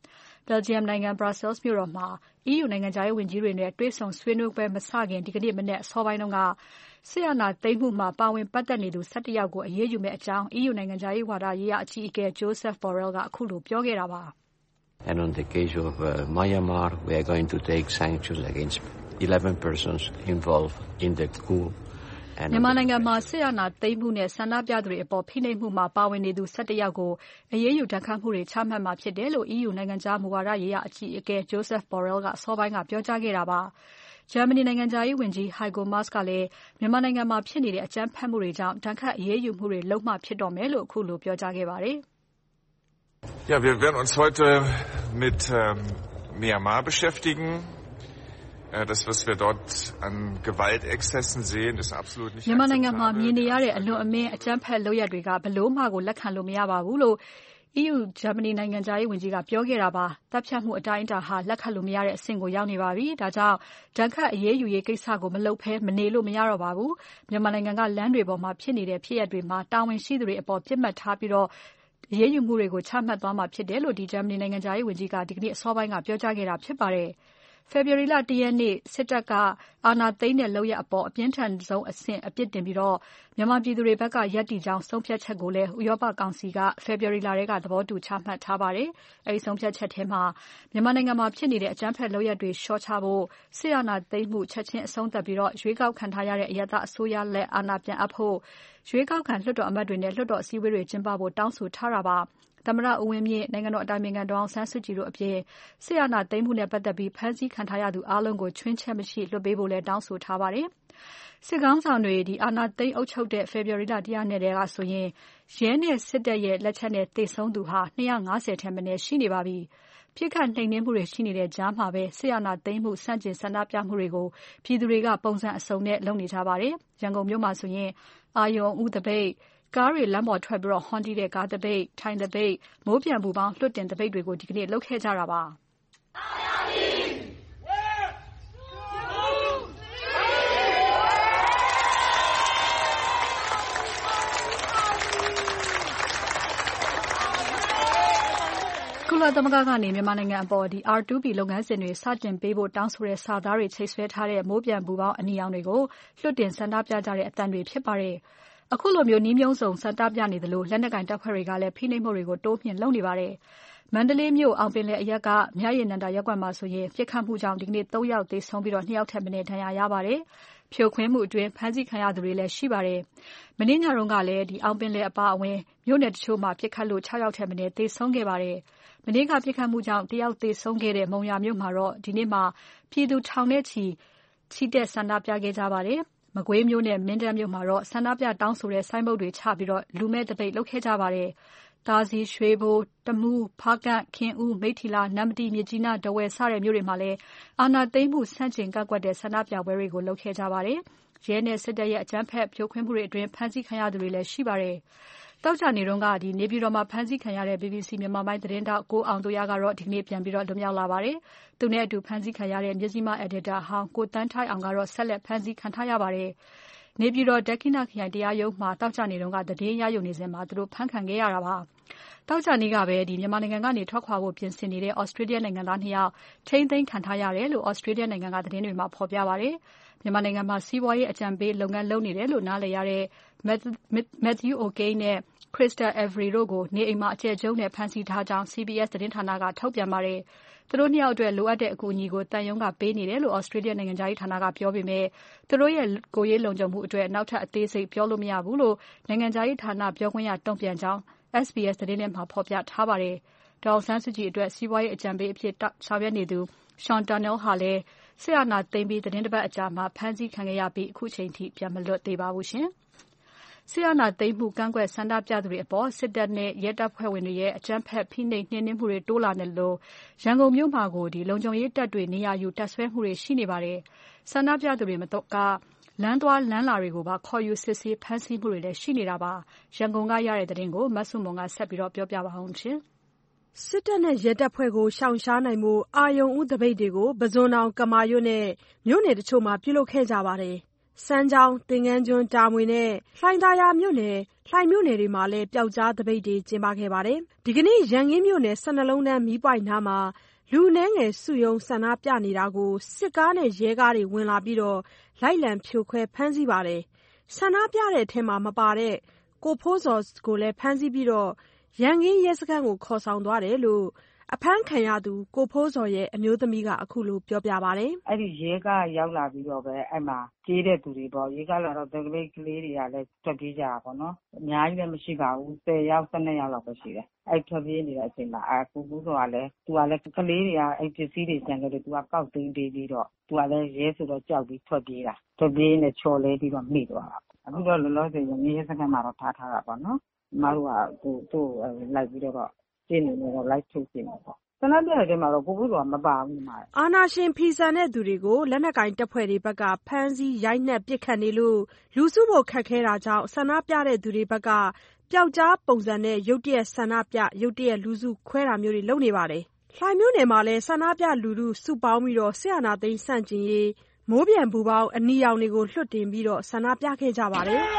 Belgium နိုင်ငံ Brussels မြို့တော်မှာ E U နိုင်ငံခြားရေးဝန်ကြီးတွေနဲ့တွေ့ဆုံဆွေးနွေးပွဲမစခင်ဒီကနေ့မနက်အစောပိုင်းကစစ်အာဏာသိမ်းမှုမှာပါဝင်ပတ်သက်နေသူ၁၁ယောက်ကိုအရေးယူမယ့်အကြောင်း E U နိုင်ငံခြားရေးဝါဒရေးရာအကြီးအကဲ Josep Borrell ကအခုလိုပြောခဲ့တာပါ။ And on the case of uh, Myanmar, we are going to take sanctions against eleven persons involved in the coup. မြန်မာနိုင်ငံမှာစစ်အာဏာသိမ်းမှုနဲ့ဆန္ဒပြသူတွေအပေါ်ဖိနှိပ်မှုမှာပါဝင်နေသူ၁၁ယောက်ကိုအရေးယူဒဏ်ခတ်မှုတွေချမှတ်မှာဖြစ်တယ်လို့ E U နိုင်ငံခြားမူဝါဒရေးရာအကြီးအကဲ Josep Borrell ကအစောပိုင်းကပြောကြားခဲ့တာပါ။ ဂျာမနီနိုင်ငံခြားရေးဝန်ကြီး Heiko Maas ကလည်းမြန်မာနိုင်ငံမှာဖြစ်နေတဲ့အကြမ်းဖက်မှုတွေကြောင့်ဒဏ်ခတ်အရေးယူမှုတွေလုပ်မှဖြစ်တော့မယ်လို့အခုလိုပြောကြားခဲ့ပါတယ်။ Ja, wir werden uns heute mit ähm, Myanmar beschäftigen. Das, was wir dort an Gewaltexzessen sehen, ist absolut nicht akzeptabel. မြန်မာနိုင်ငံမှာမြင်နေရတဲ့အလွန်အမင်းအကြမ်းဖက်လုပ်ရပ်တွေကဘလို့မှကိုလက်ခံလို့မရပါဘူးလို့ E U ဂျာမနီနိုင်ငံခြားရေးဝန်ကြီးကပြောခဲ့တာပါ။တပ်ဖြတ်မှုအတိုင်းအတာဟာလက်ခံလို့မရတဲ့အဆင့်ကိုရောက်နေပါပြီ။ဒါကြောင့်ဒဏ်ခတ်အရေးယူရေးကိစ္စကိုမလုပ်ဘဲမနေလို့မရတော့ပါဘူး။မြန်မာနိုင်ငံကလမ်းတွေပေါ်မှာဖြစ်နေတဲ့ဖြစ်ရပ်တွေမှာတာဝန်ရှိသူတွေအပေါ်ပြစ်မှတ်ထားပြီးတော့အရေးယူမှုတွေကိုချမှတ်သွားမှာဖြစ်တယ်လို့ဒီဂျာမနီနိုင်ငံခြားရေးဝန်ကြီးကဒီကနေ့အစောပိုင်းကပြောကြားခဲ့တာဖြစ်ပါတယ်။ ဖေဖော်ဝါရီလ၁ရက်နေ့စစ်တပ်ကအာဏာသိမ်းတဲ့လုပ်ရပ်အပေါ်အပြင်းထန်ဆုံးအဆင့်အပြစ်တင်ပြီးမြန်မာပြည်သူတွေဘက်ကရပ်တည်ကြောင်းဆုံးဖြတ်ချက်ကိုလည်းဥရောပကောင်စီကဖေဖော်ဝါရီလထဲကသဘောတူချမှတ်ထားပါတယ်။အဲဒီဆုံးဖြတ်ချက်ထဲမှာမြန်မာနိုင်ငံမှာဖြစ်နေတဲ့အကြမ်းဖက်လုပ်ရပ်တွေလျှော့ချဖို့စစ်အာဏာသိမ်းမှုချက်ချင်းအဆုံးသတ်ပြီးရွေးကောက်ခံထားရတဲ့အရပ်သားအစိုးရလက်အာဏာပြန်အပ်ဖို့ရွေးကောက်ခံလွှတ်တော်အမတ်တွေနဲ့လွှတ်တော်အစည်းအဝေးတွေကျင်းပဖို့တောင်းဆိုထားတာပါ။သမ္မတဦးဝင်းမြင့်နိုင်ငံတော်အတိုင်ပင်ခံဒေါ်အောင်ဆန်းစုကြည်တို့အပြင်စစ်အာဏာသိမ်းမှုနဲ့ပတ်သက်ပြီးဖမ်းဆီးခံထားရသူအားလုံးကိုချွင်းချက်မရှိလွှတ်ပေးဖို့လည်းတောင်းဆိုထားပါတယ်။စစ်ကောင်ဆောင်တွေဒီအာဏာသိမ်းအုပ်ချုပ်တဲ့ဖေဖော်ဝါရီလတရက်နေ့တည်းကဆိုရင်ရဲနဲ့စစ်တပ်ရဲ့လက်ချက်နဲ့သေဆုံးသူဟာ၂၅၀ထက်မနည်းရှိနေပါပြီ။ပြစ်ခတ်နှိမ်နင်းမှုတွေရှိနေတဲ့ကြားမှာပဲစစ်အာဏာသိမ်းမှုစန့်ကျင်ဆန္ဒပြမှုတွေကိုပြည်သူတွေကပုံစံအစုံနဲ့လုပ်နေကြပါတယ်။ရန်ကုန်မြို့မှာဆိုရင်အာရုံဦးသပိတ်ကားတွေလမ်းပေါ်ထွက်ပြီးဟွန်းတီးတဲ့ကားသပိတ်ထိုင်သပိတ်မိုးပြန်ပူပေါင်းလွှတ်တင်သပိတ်တွေကိုဒီကနေ့လုပ်ခဲ့ကြတာပါကုလသမဂ္ဂကနေမြန်မာနိုင်ငံအပေါ်ဒီ R two P လုပ်ငန်းစဉ်တွေစတင်ပေးဖို့တောင်းဆိုတဲ့စာသားတွေချိတ်ဆွဲထားတဲ့မိုးပြန်ပူပေါင်းအနီရောင်တွေကိုလွှတ်တင်ဆန္ဒပြကြတဲ့အသံတွေဖြစ်ပါတယ်အခုလိုမျိုးနှီးမျိုးစုံဆန္ဒပြနေသလိုလက်နက်ကင်တပ်ဖွဲ့တွေကလည်းဖိနှိပ်မှုတွေကိုတိုးမြှင့်လုပ်နေပါတယ်။မန္တလေးမြို့အောင်ပင်လယ်အရပ်ကမြရည်နန္ဒာရပ်ကွက်မှာဆိုရင်ပြစ်ခတ်မှုကြောင့်ဒီကနေ့၃ယောက်သေဆုံးပြီးတော့၂ယောက်ထက်မနည်းဒဏ်ရာရပါတယ်။ဖြိုခွင်းမှုအတွင်းဖမ်းဆီးခံရသူတွေလည်းရှိပါတယ်။မနေ့ညတုန်းကလည်းဒီအောင်ပင်လယ်အပါအဝင်မြို့နယ်တချို့မှာပြစ်ခတ်လို့၆ယောက်ထက်မနည်းသေဆုံးခဲ့ပါတယ်။မနေ့ကပြစ်ခတ်မှုကြောင့်တယောက်သေဆုံးခဲ့တဲ့မုံရွာမြို့မှာတော့ဒီနေ့မှာပြည်သူထောင်နဲ့ချီချီတက်ဆန္ဒပြခဲ့ကြပါတယ်။မကွေးမြို့နဲ့မင်းတပ်မြို့မှာတော့ဆန္ဒပြတောင်းဆိုတဲ့ဆိုင်းဘုတ်တွေချပြီးတော့လူမဲ့တပိတ်လုပ်ခဲ့ကြပါတယ်။တာစီရွှေဘိုတမူးဖားကန့်ခင်ဦးမိထ္ထီလာနမ်မတီမြစ်ကြီးနားဒဝယ်စတဲ့မြို့တွေမှာလည်းအာဏာသိမ်းမှုဆန့်ကျင်ကန့်ကွက်တဲ့ဆန္ဒပြပွဲတွေကိုလုပ်ခဲ့ကြပါတယ်။ရဲနဲ့စစ်တပ်ရဲ့အကြမ်းဖက်ဖြိုခွင်းမှုတွေအတွင်းဖမ်းဆီးခံရသူတွေလည်းရှိပါတယ်။တောက်ကြနေတော့ကဒီနေပြည်တော်မှာဖမ်းဆီးခံရတဲ့ B B C မြန်မာပိုင်းသတင်းတောက်ကိုအောင်သူရကတော့ဒီနေ့ပြန်ပြီးတော့လွတ်မြောက်လာပါတယ်။သူနဲ့အတူဖမ်းဆီးခံရတဲ့မြစီမ editor ဟောင်းကိုတန်းထိုက်အောင်ကတော့ဆက်လက်ဖမ်းဆီးခံထားရပါတယ်။နေပြည်တော်ဒက္ခိဏခရိုင်တရားရုံးမှာတောက်ကြနေတော့ကသတင်းရယူနေစဉ်မှာသူတို့ဖမ်းခံခဲ့ရတာပါ။တောက်ကြနေကပဲဒီမြန်မာနိုင်ငံကနေထွက်ခွာဖို့ပြင်ဆင်နေတဲ့ Australia နိုင်ငံသားနှစ်ယောက်ထိန်းသိမ်းခံထားရတယ်လို့ Australia နိုင်ငံကသတင်းတွေမှာဖော်ပြပါတယ်။မြန်မာနိုင်ငံမှာစီးပွားရေးအကြံပေးလုပ်ငန်းလုပ်နေတယ်လို့နားလည်ရတဲ့ Matthew O'Kane နဲ့ Crystal Avery တို့ကိုနေအိမ်မှာအကျယ်ကျုံးနဲ့ဖမ်းဆီးထားကြောင်း C B S သတင်းဌာနကထုတ်ပြန်ပါတယ်။သူတို့နှစ်ယောက်အတွက်လိုအပ်တဲ့အကူအညီကိုတန်ယုံကပေးနေတယ်လို့ Australia နိုင်ငံသားဌာနကပြောပေမဲ့သူတို့ရဲ့ကိုယ်ရေးလုံခြုံမှုအတွက်နောက်ထပ်အသေးစိတ်ပြောလို့မရဘူးလို့နိုင်ငံသားဌာနပြောခွင့်ရတုံ့ပြန်ကြောင်း S B S သတင်းထဲမှာဖော်ပြထားပါတယ်။ဒေါ်အောင်ဆန်းစုကြည်အတွက်စီးပွားရေးအကြံပေးအဖြစ်ဆောင်ရွက်နေသူ Sean Turnell ဟာလည်းစစ်အာဏာသိမ်းပြီးသတင်းတစ်ပတ်အကြာမှာဖမ်းဆီးခံခဲ့ရပြီးအခုချိန်ထိပြန်မလွတ်သေးပါဘူးရှင်။စစ်အာဏာသိမ်းမှုကန့်ကွက်ဆန္ဒပြသူတွေအပေါ်စစ်တပ်နဲ့ရဲတပ်ဖွဲ့ဝင်တွေရဲ့အကြမ်းဖက်ဖိနှိပ်နှိမ်နင်းမှုတွေတိုးလာနေလို့ရန်ကုန်မြို့မှာကိုဒီလုံခြုံရေးတပ်တွေနေရာယူတပ်ဆွဲမှုတွေရှိနေပါတယ်။ဆန္ဒပြသူတွေမတော့ကလမ်းသွားလမ်းလာတွေကိုပါခေါ်ယူစစ်ဆေးဖမ်းဆီးမှုတွေလည်းရှိနေတာပါ။ရန်ကုန်ကရတဲ့သတင်းကိုမဆုမွန်ကဆက်ပြီးတော့ပြောပြပါအောင်ရှင်။စစ်တပ်နဲ့ရဲတပ်ဖွဲ့ကိုရှောင်ရှားနိုင်မှုအာယုံဦးတပိတ်တွေကိုပဇွန်တောင်ကမာရွတ်နဲ့မြို့နယ်တချို့မှာပြုလုပ်ခဲ့ကြပါတယ်။စမ်းချောင်းတင်ငန်းကျွန်းတာမွေနဲ့လှိုင်သာယာမြို့နယ်လှိုင်မြို့နယ်တွေမှာလည်းပျောက်ကြားတပိတ်တွေကျင်းပခဲ့ပါတယ်။ဒီကနေ့ရန်ကင်းမြို့နယ်ဆယ်နှလုံးတန်းမီးပွိုင့်နားမှာလူအနည်းငယ်စုရုံးဆန္ဒပြနေတာကိုစစ်ကားနဲ့ရဲကားတွေဝင်လာပြီးလိုက်လံဖြိုခွဲဖမ်းဆီးပါတယ်။ဆန္ဒပြတဲ့အထဲမှာမပါတဲ့ကိုဖိုးဇော်ကိုလည်းဖမ်းဆီးပြီးရန်ကင်းရဲစခန်းကိုခေါ်ဆောင်သွားတယ်လို့အဖမ်းခံရသူကိုဖိုးဇော်ရဲ့အမျိုးသမီးကအခုလိုပြောပြပါတယ်။အဲ့ဒီရဲကားရောက်လာပြီးတော့ပဲအဲ့မှာကြေးတဲ့သူတွေပေါ့ရဲကားလာတော့တကလေးကလေးတွေကလည်းထွက်ပြေးကြတာပေါ့နော်။အများကြီးလည်းမရှိပါဘူး။ဆယ်ယောက်၁၂ယောက်လောက်ပဲရှိတယ်။အဲ့ထွက်ပြေးနေတဲ့အချိန်မှာအာကိုဖိုးဇော်ကလည်းသူကလည်းကလေးတွေကအဲ့ပစ္စည်းတွေကျန်ခဲ့တယ်သူကကောက်သိမ်းပေးပြီးတော့သူကလည်းရဲဆိုတော့ကြောက်ပြီးထွက်ပြေးတာ။ထွက်ပြေးနေချော်လဲပြီးတော့မိသွားတာ။အခုတော့လောလောဆယ်ရဲစခန်းမှာတော့ထားထားတာပေါ့နော်။မတို့ကသူ့သူ့လိုက်ပြီးတော့ကျင်းနေတော့လိုက်ထုတ်နေတယ်ပေါ့ဆန္ဒပြတဲ့ထဲမှာတော့ကိုဖိုးဇော်ကမပါဘူးမှာအာဏာရှင်ဖီဆန်တဲ့သူတွေကိုလက်နက်ကင်တပ်ဖွဲ့တွေဘက်ကဖမ်းဆီးရိုက်နှက်ပစ်ခတ်နေလို့လူစုဖို့ခက်ခဲတာကြောင့်ဆန္ဒပြတဲ့သူတွေဘက်ကပျောက်ကြားပုံစံနဲ့ရုတ်တရက်ဆန္ဒပြရုတ်တရက်လူစုခွဲတာမျိုးတွေလုပ်နေပါတယ်။လှိုင်မြို့နယ်မှာလည်းဆန္ဒပြလူထုစုပေါင်းပြီးတော့ဆရာနာသိန်းဆန့်ကျင်ရေးမိုးပြန်ပူပေါင်းအနီရောင်တွေကိုလွှတ်တင်ပြီးတော့ဆန္ဒပြခဲ့ကြပါတယ်။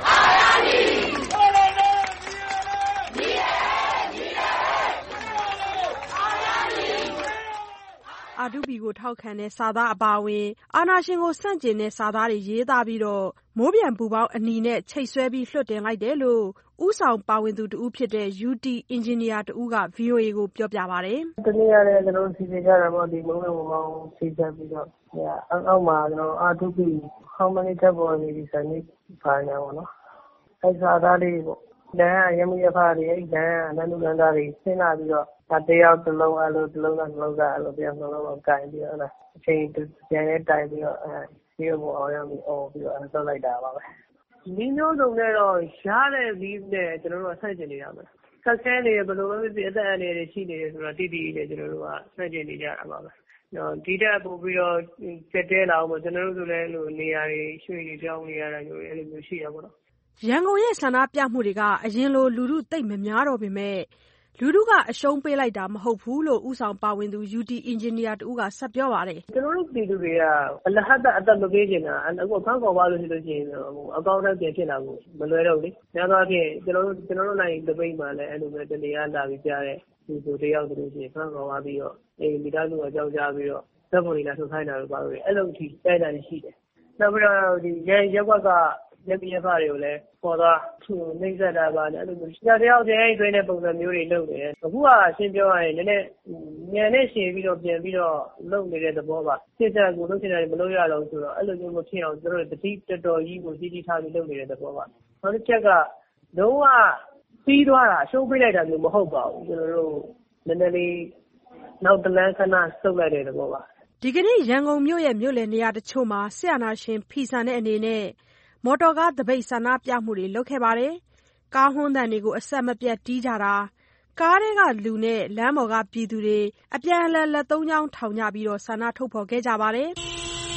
အာဒူဘီကိုထောက်ခံတဲ့စာသားအပါအဝင်အာဏာရှင်ကိုဆန့်ကျင်တဲ့စာသားတွေရေးသားပြီးတော့မိုးပြန်ပူပေါင်းအနီနဲ့ချိတ်ဆွဲပြီးလွှတ်တင်လိုက်တယ်လို့ဥဆောင်ပါဝင်သူတဦးဖြစ်တဲ့ ယူ တီ အင်ဂျင်နီယာတဦးက ဗွီအိုအေ ကိုပြောပြပါတယ်။တနေ့ရတယ်ကျွန်တော်စီစဉ်ကြတာပေါ့ဒီမိုးပြန်ပူပေါင်းစီစဉ်ပြီးတော့အောက်မှာကျွန်တော်အာဒူဘီ how many tab ပေါ်နေဒီစနစ်ပါနေပါတော့။အဲစာသားလေးပေါ့။လမ်းရမရဖားတွေအဲလမ်းအနန္တလန်သားတွေဆင်းလာပြီးတော့တယောက်တစ်လုံးအဲ့လိုတစ်လုံးကတစ်လုံးကအဲ့လိုပြောင်းလုံးလုံးကိုင်ပြီးတော့အချိန်ပြန်ရဲတိုင်ပြီးတော့အဲဒီဘောအောင်ရမီအော်ပြီးတော့ဆောက်လိုက်တာပါပဲဒီမျိုးစုံနဲ့တော့ရတဲ့ဗီးနဲ့ကျွန်တော်တို့ဆက်ကျင်နေရမယ်ဆက်ဆဲနေဘယ်လိုပဲဖြစ်အသက်အန္တရာယ်ရှိနေတယ်ဆိုတော့တိတိနဲ့ကျွန်တော်တို့ကဆက်ကျင်နေကြတာပါပဲနော်ဒီတက်ပို့ပြီးတော့စက်တဲလာအောင်ကျွန်တော်တို့ဆိုလည်းလို့နေရာတွေရွှေတွေကြောင်းနေရတာမျိုးအဲ့လိုမျိုးရှိရပါတော့ရန်ကုန်ရဲ့ဆန္ဒပြမှုတွေကအရင်လိုလူထုတိတ်မများတော့ပေမဲ့လူထုကအရှုံးပေးလိုက်တာမဟုတ်ဘူးလို့ဥဆောင်ပါဝင်သူ ယူ တီ အင်ဂျင်နီယာတဦးကဆက်ပြောပါတယ်ကျွန်တော်တို့ပြည်သူတွေကအလဟတ်အသက်မပေးချင်တာအခုဖမ်းခေါ်ပါလို့ရှိလို့ရှိရင်အကောင့်ထဲပြန်ဖြစ်လာဖို့မလွယ်တော့ဘူးလေ။များသောအားဖြင့်ကျွန်တော်တို့ကျွန်တော်တို့နိုင်တပိတ်မှာလည်းအဲ့လိုပဲတနေရာလာပြီးကြားတဲ့ဒီဆိုတယောက်တို့ရှိရင်ဖမ်းခေါ်ပါပြီးတော့အေးမိသားစုအကြောင်းကြားပြီးတော့ဇက်ပေါ်နေတာထုတ်ခိုင်းတာလို့ပါလို့အဲ့လိုအထိတိုက်တာရှိတယ်။နောက်ပြီးတော့ဒီရဲရက်ကွက်ကလက်ပြရဖားတွေကိုလည်းပေါ်သွားသူနှိမ့်ဆက်တာပါနဲ့အဲ့လိုမျိုးတယောက်တည်းအဲ့တွင်းတဲ့ပုံစံမျိုးတွေလုပ်နေတယ်အခုကရှင်းပြောရရင်နည်းနည်းညံနဲ့ရှည်ပြီးတော့ပြန်ပြီးတော့လုပ်နေတဲ့သဘောပါစစ်တပ်ကိုလုပ်ချင်တယ်မလုပ်ရတော့ဆိုတော့အဲ့လိုမျိုးမဖြစ်အောင်တို့တတိတော်တော်ကြီးကိုကြီးကြီးထားပြီးလုပ်နေတဲ့သဘောပါနောက်တစ်ချက်ကလုံးဝပြီးသွားတာရှုံးပေးလိုက်တာမျိုးမဟုတ်ပါဘူးကျွန်တော်တို့နည်းနည်းလေးနောက်တလန်းခဏဆုတ်လိုက်တဲ့သဘောပါဒီကနေ့ရန်ကုန်မြို့ရဲ့မြို့လယ်နေရာတချို့မှာဆရာနာရှင်ဖီဆန်တဲ့အနေနဲ့မော်တော်ကားတပိတ်ဆန္ဒပြမှုတွေလုပ်ခဲ့ပါတယ်။ကားဟွန်းသံတွေကိုအဆက်မပြတ်တီးကြတာကားတွေကလူနဲ့လမ်းပေါ်ကပြည်သူတွေအပြန်အလှန်လက်သုံးချောင်းထောင်ကြပြီးတော့ဆန္ဒထုတ်ဖော်ခဲ့ကြပါတယ်။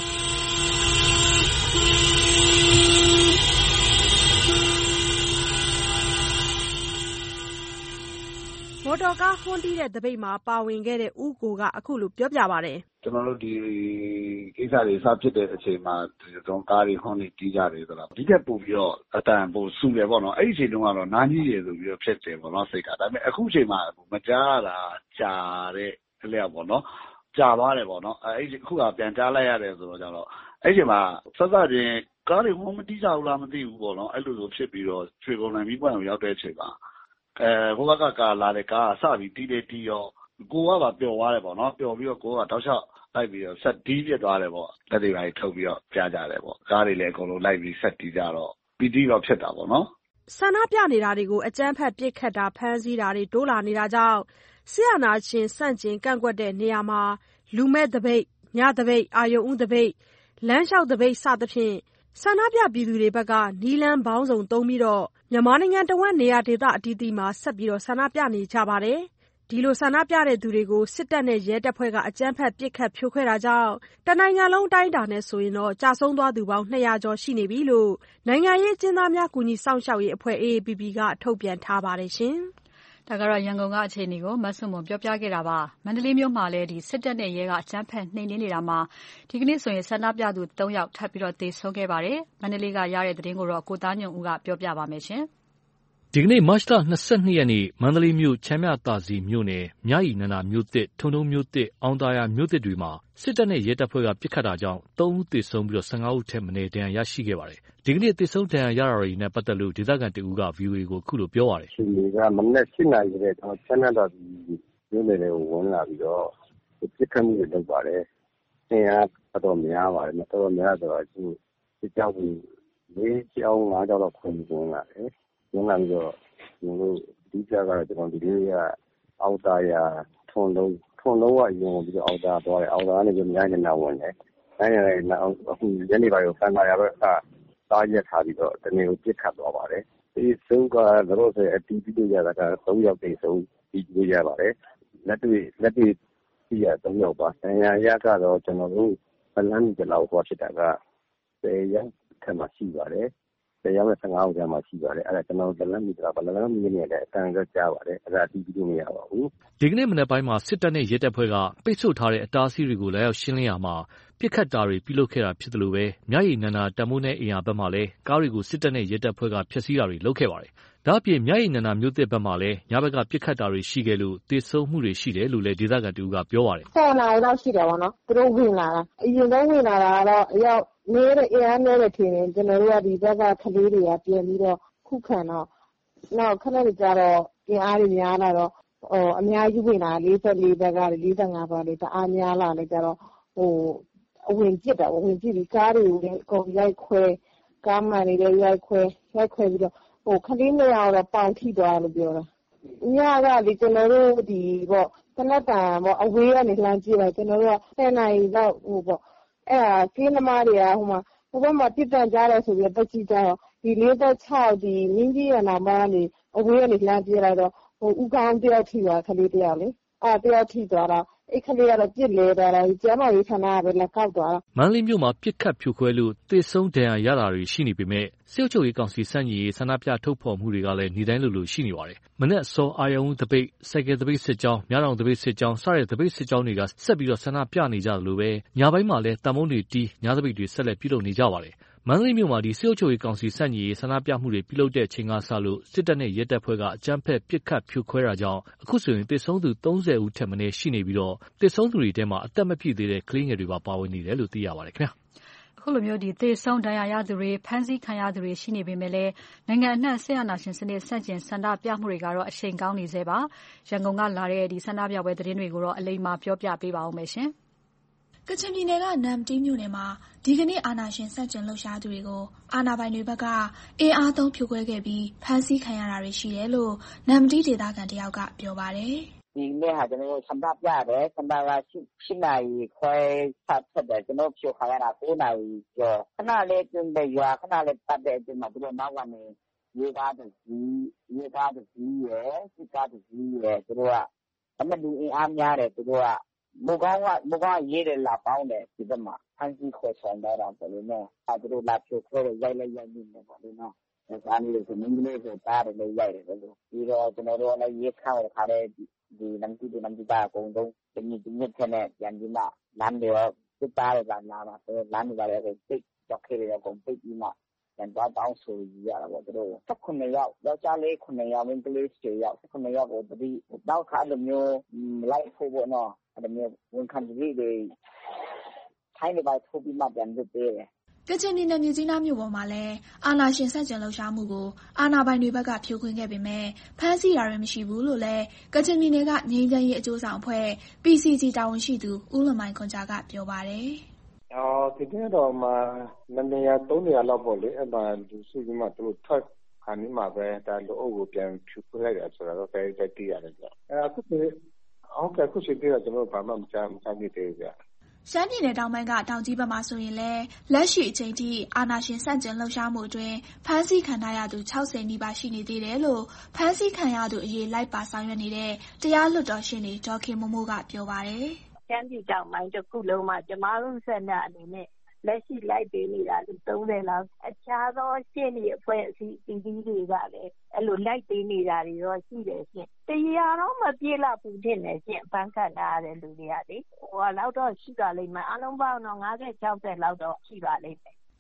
မော်တော်ကားဟွန်းတီးတဲ့တပိတ်မှာပါဝင်ခဲ့တဲ့ဦးကိုကအခုလိုပြောပြပါတယ်ကျွန်တော်တို့ဒီကိစ္စတွေစဖြစ်တဲ့အချိန်မှာဒီတော့ကားတွေဟွန်းနေတီးကြတယ်ဆိုတော့ဒီကပို့ပြီးတော့အတန်ပို့ဆူတယ်ပေါ့နော်အဲ့ဒီအချိန်တုန်းကတော့နားကြီးရယ်ဆိုပြီးတော့ဖြစ်တယ်ပေါ့နော်စိတ်ကဒါပေမဲ့အခုအချိန်မှာမကြားတာကြာတဲ့အလျောက်ပေါ့နော်ကြာသွားတယ်ပေါ့နော်အဲ့ဒီအခုကပြန်ကြားလိုက်ရတယ်ဆိုတော့ကျတော့အဲ့ဒီအချိန်မှာစစချင်းကားတွေဟွန်းမတီးကြဘူးလားမသိဘူးပေါ့နော်အဲ့လိုလိုဖြစ်ပြီးတော့ရွှေကုန်လန်ပြီးပွင့်ကိုရောက်တဲ့အချိန်မှာအဲဟိုဘက်ကကားလာတဲ့ကားကစပြီးတီးတယ်တီးရောကိုကပါပျော်သွားတယ်ပေါ့နော်ပျော်ပြီးတော့ကိုကတောက်လျှောက်လိုက်ပြီးတော့ဆက်တီးပြသွားတယ်ပေါ့လက်တွေပါထုတ်ပြီးတော့ကြားကြတယ်ပေါ့ကားတွေလည်းအကုန်လုံးလိုက်ပြီးဆက်တီးကြတော့ပီတီတော့ဖြစ်တာပေါ့နော်ဆန္ဒပြနေတာတွေကိုအကြမ်းဖက်ပစ်ခတ်တာဖမ်းဆီးတာတွေတိုးလာနေတာကြောင့်ဆရာနာရှင်စန့်ကျင်ကန့်ကွက်တဲ့နေရာမှာလူမဲ့တပိတ်ညတပိတ်အာယုံဦးတပိတ်လမ်းလျှောက်တပိတ်စသဖြင့်ဆန္ဒပြပြည်သူတွေဘက်ကနီလန်းပေါင်းစုံသုံးပြီးတော့မြန်မာနိုင်ငံတဝက်နေရာဒေသအသီးသီးမှာဆက်ပြီးတော့ဆန္ဒပြနေကြပါတယ်ဒီလိုဆန္ဒပြတဲ့သူတွေကိုစစ်တပ်နဲ့ရဲတပ်ဖွဲ့ကအကြမ်းဖက်ပစ်ခတ်ဖြိုခွဲတာကြောင့်တနိုင်ငံလုံးတိုင်းတာနဲ့ဆိုရင်တော့ကြာဆုံးသွားသူပေါင်းနှစ်ရာကျော်ရှိနေပြီလို့နိုင်ငံရေးကျင်းသားများကူညီစောင့်ရှောက်ရေးအဖွဲ့ အေ အေ ပီ ပီ ကထုတ်ပြန်ထားပါတယ်ရှင်။ဒါကတော့ရန်ကုန်ကအခြေအနေကိုမဆုမွန်ပြောပြခဲ့တာပါ။မန္တလေးမြို့မှာလည်းဒီစစ်တပ်နဲ့ရဲကအကြမ်းဖက်နှိမ်နင်းနေတာမှာဒီကနေ့ဆိုရင်ဆန္ဒပြသူသုံးယောက်ထပ်ပြီးတော့သေဆုံးခဲ့ပါတယ်။မန္တလေးကရတဲ့သတင်းကိုတော့ကိုသားညွန့်ဦးကပြောပြပါမယ်ရှင်။ဒီကနေ့မတ်လ၂၂ရက်နေ့မန္တလေးမြို့ချမ်းမြသာစည်မြို့နယ်မြရည်နန္ဒာမြို့သစ်ထွန်းတုံးမြို့သစ်အောင်သာယာမြို့သစ်တွေမှာစစ်တပ်နဲ့ရဲတပ်ဖွဲ့ကပစ်ခတ်တာကြောင့်သုံးဦးသေဆုံးပြီး၁၅ဦးထက်မနည်းဒဏ်ရာရရှိခဲ့ပါတယ်။ဒီကနေ့သေဆုံးဒဏ်ရာရတာတွေနဲ့ပတ်သက်လို့ဒေသခံတဦးက ဗွီအိုအေကိုအခုလိုပြောပါတယ်။ရှင်ကမနက်၈နာရီကတည်းကချမ်းမြသာစည်မြို့နယ်ကိုဝင်လာပြီးတော့ပစ်ခတ်မှုတွေလုပ်ပါတယ်။အင်အားတော်တော်များပါတယ်။တော်တော်များဆိုတော့အခုစစ်ကြောင်းလေးကြောင်းငါးကြောင်းလောက်ခွင့်ပြုလာတယ်။ဝင်လာပြီးတော့ကျွန်တော်တို့ဒီကြကတော့ကျွန်တော်ဒီလေးကအောက်သားရထွန်လုံးထွန်လုံးကရင်ပြီးတော့အောက်သားသွားတယ်အောက်သားကနေပြီးမြိုင်းနေတာဝင်တယ်မြိုင်းနေတယ်အခုညနေပိုင်းကိုဖန်လာရတော့အသားရက်ထားပြီးတော့တနေ့ကိုပြစ်ခတ်သွားပါတယ်ဒီစုံကတော့ဆိုအတီးပြီးတော့ရတာကသုံးယောက်တိတ်ဆုံးပြီးပြီးရပါတယ်လက်တွေ့လက်တွေ့ပြရသုံးယောက်ပါဆံရရကတော့ကျွန်တော်တို့ပလန်းကြလောက်ဟောဖြစ်တာကဆယ်ရက်ထက်မှရှိပါတယ်တရားမဲ့၁၅ဦးကျမှရှိပါတယ်အဲ့ဒါကျွန်တော်လည်းမိသားဘာလည်းမမြင်ရတဲ့အတန်ကကြားပါတယ်အဲ့ဒါအတီးပြီးမရပါဘူးဒီကနေ့မနက်ပိုင်းမှာစစ်တပ်နဲ့ရဲတပ်ဖွဲ့ကပိတ်ဆို့ထားတဲ့အတားအဆီးတွေကိုလာရောက်ရှင်းလင်းရမှာပြစ်ခတ်တာတွေပြုလုပ်ခဲ့တာဖြစ်တယ်လို့ပဲမြရည်နန္ဒာတမိုးနဲ့အင်အားဘက်မှလည်းကားတွေကိုစစ်တပ်နဲ့ရဲတပ်ဖွဲ့ကဖျက်ဆီးတာတွေလုပ်ခဲ့ပါတယ်ဒါအပြင်မြရည်နန္ဒာမြို့သစ်ဘက်မှလည်းညဘက်ကပြစ်ခတ်တာတွေရှိခဲ့လို့တေဆုံးမှုတွေရှိတယ်လို့လည်းဒေသခံတူကပြောပါတယ်ဆယ်နာရီလောက်ရှိတယ်ပေါ့နော်သူတို့ဝင်လာတာအရင်ဆုံးဝင်လာတာကတော့အရောက်နေတဲ့အင်အားနဲ့တဲ့ထင်တယ်ကျွန်တော်တို့ကဒီဘက်ကကလေးတွေကပြင်ပြီးတော့ခုခံတော့နောက်ခဏလေးကြတော့အင်အားတွေများလာတော့ဟိုအများကြီးဝင်လာ၄၄ဘက်က၄၅ဘက်လေးတအားများလာလေကြတော့ဟိုအဝင်ပြစ်တာဝင်ပြစ်ပြီးကားတွေကိုလည်းအကုန်ရိုက်ခွဲကားမှန်တွေလည်းရိုက်ခွဲရိုက်ခွဲပြီးတော့ဟိုခလေးနေရတော့ပေါင်ထိသွားလို့ပြောတာညကလေကျွန်တော်တို့ဒီပေါ့ခဏတန်ပေါ့အဝေးကနေလှမ်းကြည့်လိုက်ကျွန်တော်တို့ကဆယ်နာရီလောက်ဟိုပေါ့အဲ့ဒါကင်းသမားတွေကဟိုမှာဟိုဘက်မှာပြစ်တန်ကြတယ်ဆိုပြီးတော့တက်ကြည့်ကြတော့ဒီလေးသက်၆ဒီမင်းကြီးရနာမကနေအဝေးကနေလှမ်းကြည့်လိုက်တော့ဟိုဥကောင်းတယောက်ထိသွားခလေးတယောက်လေအဲ့တယောက်ထိသွားတာအဲ့ခလေးကတော့ပြစ်လဲသွားတာကျမကြီးဌာနကပဲလက်ကောက်သွားတာမန္တလေးမြို့မှာပြစ်ခတ်ဖြိုခွဲလို့တေဆုံးဒဏ်ရာရတာတွေရှိနေပေမဲ့စစ်အုပ်ချုပ်ရေးကောင်စီစန့်ကျင်ရေးဆန္ဒပြထုတ်ဖော်မှုတွေကလည်းနေတိုင်းလိုလိုရှိနေပါတယ်မနေ့စောအာယုံတပိတ်စိုက်ကယ်တပိတ်စစ်ကြောင်းမြတောင်တပိတ်စစ်ကြောင်းစတဲ့တပိတ်စစ်ကြောင်းတွေကဆက်ပြီးတော့ဆန္ဒပြနေကြတယ်လို့ပဲညပိုင်းမှာလည်းတန်မုံတွေတီးညတပိတ်တွေဆက်လက်ပြုလုပ်နေကြပါတယ်မန္တလေးမြို့မှာဒီစစ်အုပ်ချုပ်ရေးကောင်စီစန့်ကျင်ရေးဆန္ဒပြမှုတွေပြုလုပ်တဲ့အချိန်ကစလို့စစ်တပ်နဲ့ရဲတပ်ဖွဲ့ကအကြမ်းဖက်ပစ်ခတ်ဖြိုခွဲတာကြောင့်အခုဆိုရင်တေဆုံးသူသုံးဆယ်ဦးထက်မနည်းရှိနေပြီးတော့တေဆုံးသူတွေထဲမှာအသက်မပြည့်သေးတဲ့ကလေးငယ်တွေပါပါဝင်နေတယ်လို့သိရပါတယ်ခင်ဗျာအခုလိုမျိုးဒီသေဆုံးဒဏ်ရာရသူတွေဖမ်းဆီးခံရသူတွေရှိနေပေမဲ့လည်းနိုင်ငံအနှံ့ဆရာနာရှင်စနစ်ဆန့်ကျင်ဆန္ဒပြမှုတွေကတော့အရှိန်ကောင်းနေသေးပါရန်ကုန်ကလာတဲ့ဒီဆန္ဒပြပွဲသတင်းတွေကိုတော့အလိမ္မာပြောပြပေးပါဦးမယ်ရှင်ကချင်ပြည်နယ်ကနမ်တီးမြို့နယ်မှာဒီကနေ့အာဏာရှင်ဆန့်ကျင်လှုပ်ရှားသူတွေကိုအာဏာပိုင်တွေဘက်ကအင်အားသုံးဖြိုခွဲခဲ့ပြီးဖမ်းဆီးခံရတာတွေရှိတယ်လို့နမ်တီးဒေသခံတယောက်ကပြောပါတယ်ဒီနေ့ဟာကျွန်တော်တို့ဆန္ဒပြတယ်ဆန္ဒက၈နာရီခွဲဆက်ဆက်တယ်ကျွန်တော်ဖြိုခါရတာ၉နာရီကျော်ခဏလေးတွင်တဲ့ရွာခဏလေးပတ်တဲ့အချိန်မှာသူတို့နောက်ကနေရေကားတကြီးရေကားတကြီးရယ်စစ်ကားတကြီးရယ်သူတို့ကအမလူအင်အားများတယ်သူတို့ကမုကောင်းကမုကောင်းရေးတယ်လာပေါင်းတယ်ဒီဘက်မှာဖန်စီခေါ်ဆောင်တာပေါ့လေနော်အဲသူတို့လာဖြိုခွဲရိုက်လိုက်ရိုက်နေတယ်ပေါ့လေနော်ဒါမျိုးဆိုမင်းကလေးဆိုတားတယ်လည်းရိုက်တယ်လို့ပြီးတော့ကျွန်တော်တို့လည်းရေခါခါတဲ့ဒီနမ်တီဒီနမ်တီပါအကုန်လုံးဒီနေ့ဒီနေ့ထဲနဲ့ပြန်ပြီးမှလမ်းတွေစစ်သားတွေလာလာမှာဆိုလမ်းတွေလည်းပိတ်ကြောက်ခဲတွေအကုန်ပိတ်ပြီးမှပြန်သွားတောင်းဆိုရတာပေါ့သူတို့၁၉ယောက်ယောက်ျားလေး9ယောက်မင်းကလေး၁၀ယောက်၁၉ယောက်ကိုတတိတောက်ခါလိုမျိုးလိုက်ဖို့ပေါ့နော်အဲ့ဒါမျိုးဝန်ခံပြီးတွေထိုင်းတွေပါထိုးပြီးမှပြန်လုပ်ပေးတယ်ကချင်ပြည်နယ်မြစ်ကြီးနားမြို့ပေါ်မှာလည်းအာဏာရှင်ဆန့်ကျင်လှုပ်ရှားမှုကိုအာဏာပိုင်တွေဘက်ကဖြိုခွင်းခဲ့ပေမဲ့ဖမ်းဆီးတာတွေမရှိဘူးလို့လည်းကချင်ပြည်နယ်ကငြိမ်းချမ်းရေးအကျိုးဆောင်အဖွဲ့ ပီ စီ ဂျီ တာဝန်ရှိသူဦးလွန်မိုင်ခွန်ဂျာကပြောပါတယ်။အော်ဒီနေ့တော့မှနှစ်နေရာသုံးနေရာလောက်ပေါ့လေအဲ့မှာလူစုပြီးမှသူတို့ထွက်ခါနေမှာပဲဒါလူအုပ်ကိုပြန်ဖြူခွဲလိုက်တာဆိုတော့ပဲတက်တည်ရတယ်ကြ။အဲအခုအောက်ကအခုရှိသေးတယ်ကျွန်တော်ဘာမှမကြားမကြားမိသေးဘူးကြ။ရှမ်းပြည်နယ်တောင်ပိုင်းကတောင်ကြီးဘက်မှာဆိုရင်လည်းလက်ရှိအချိန်ထိအာဏာရှင်ဆန့်ကျင်လှုပ်ရှားမှုအတွင်းဖမ်းဆီးခံထားရသူ၆၀နီးပါးရှိနေသေးတယ်လို့ဖမ်းဆီးခံရသူအရေးလိုက်ပါဆောင်ရွက်နေတဲ့တရားလွှတ်တော်ရှင်းနေဒေါ်ခင်မိုးမိုးကပြောပါတယ်။ရှမ်းပြည်တောင်ပိုင်းတစ်ခုလုံးမှာကျမတို့ဆက်နာအနေနဲ့လက်ရှိလိုက်ပေးနေတာလူသုံးဆယ်လောက်အခြားသောရှင်းနေအဖွဲ့အစည်းအသီးတွေကလည်းအဲ့လိုလိုက်ပေးနေတာတွေတော့ရှိတယ်ရှင့်တရားတော့မပြေလောက်ဘူးထင်တယ်ရှင့်ဘန်းခံထားရတဲ့လူတွေကလေဟိုတော့တော့ရှိပါလိမ့်မယ်အလုံးပေါင်းတော့၅၀ ၆၀လောက်တော့ရှိပါလိမ့်မယ်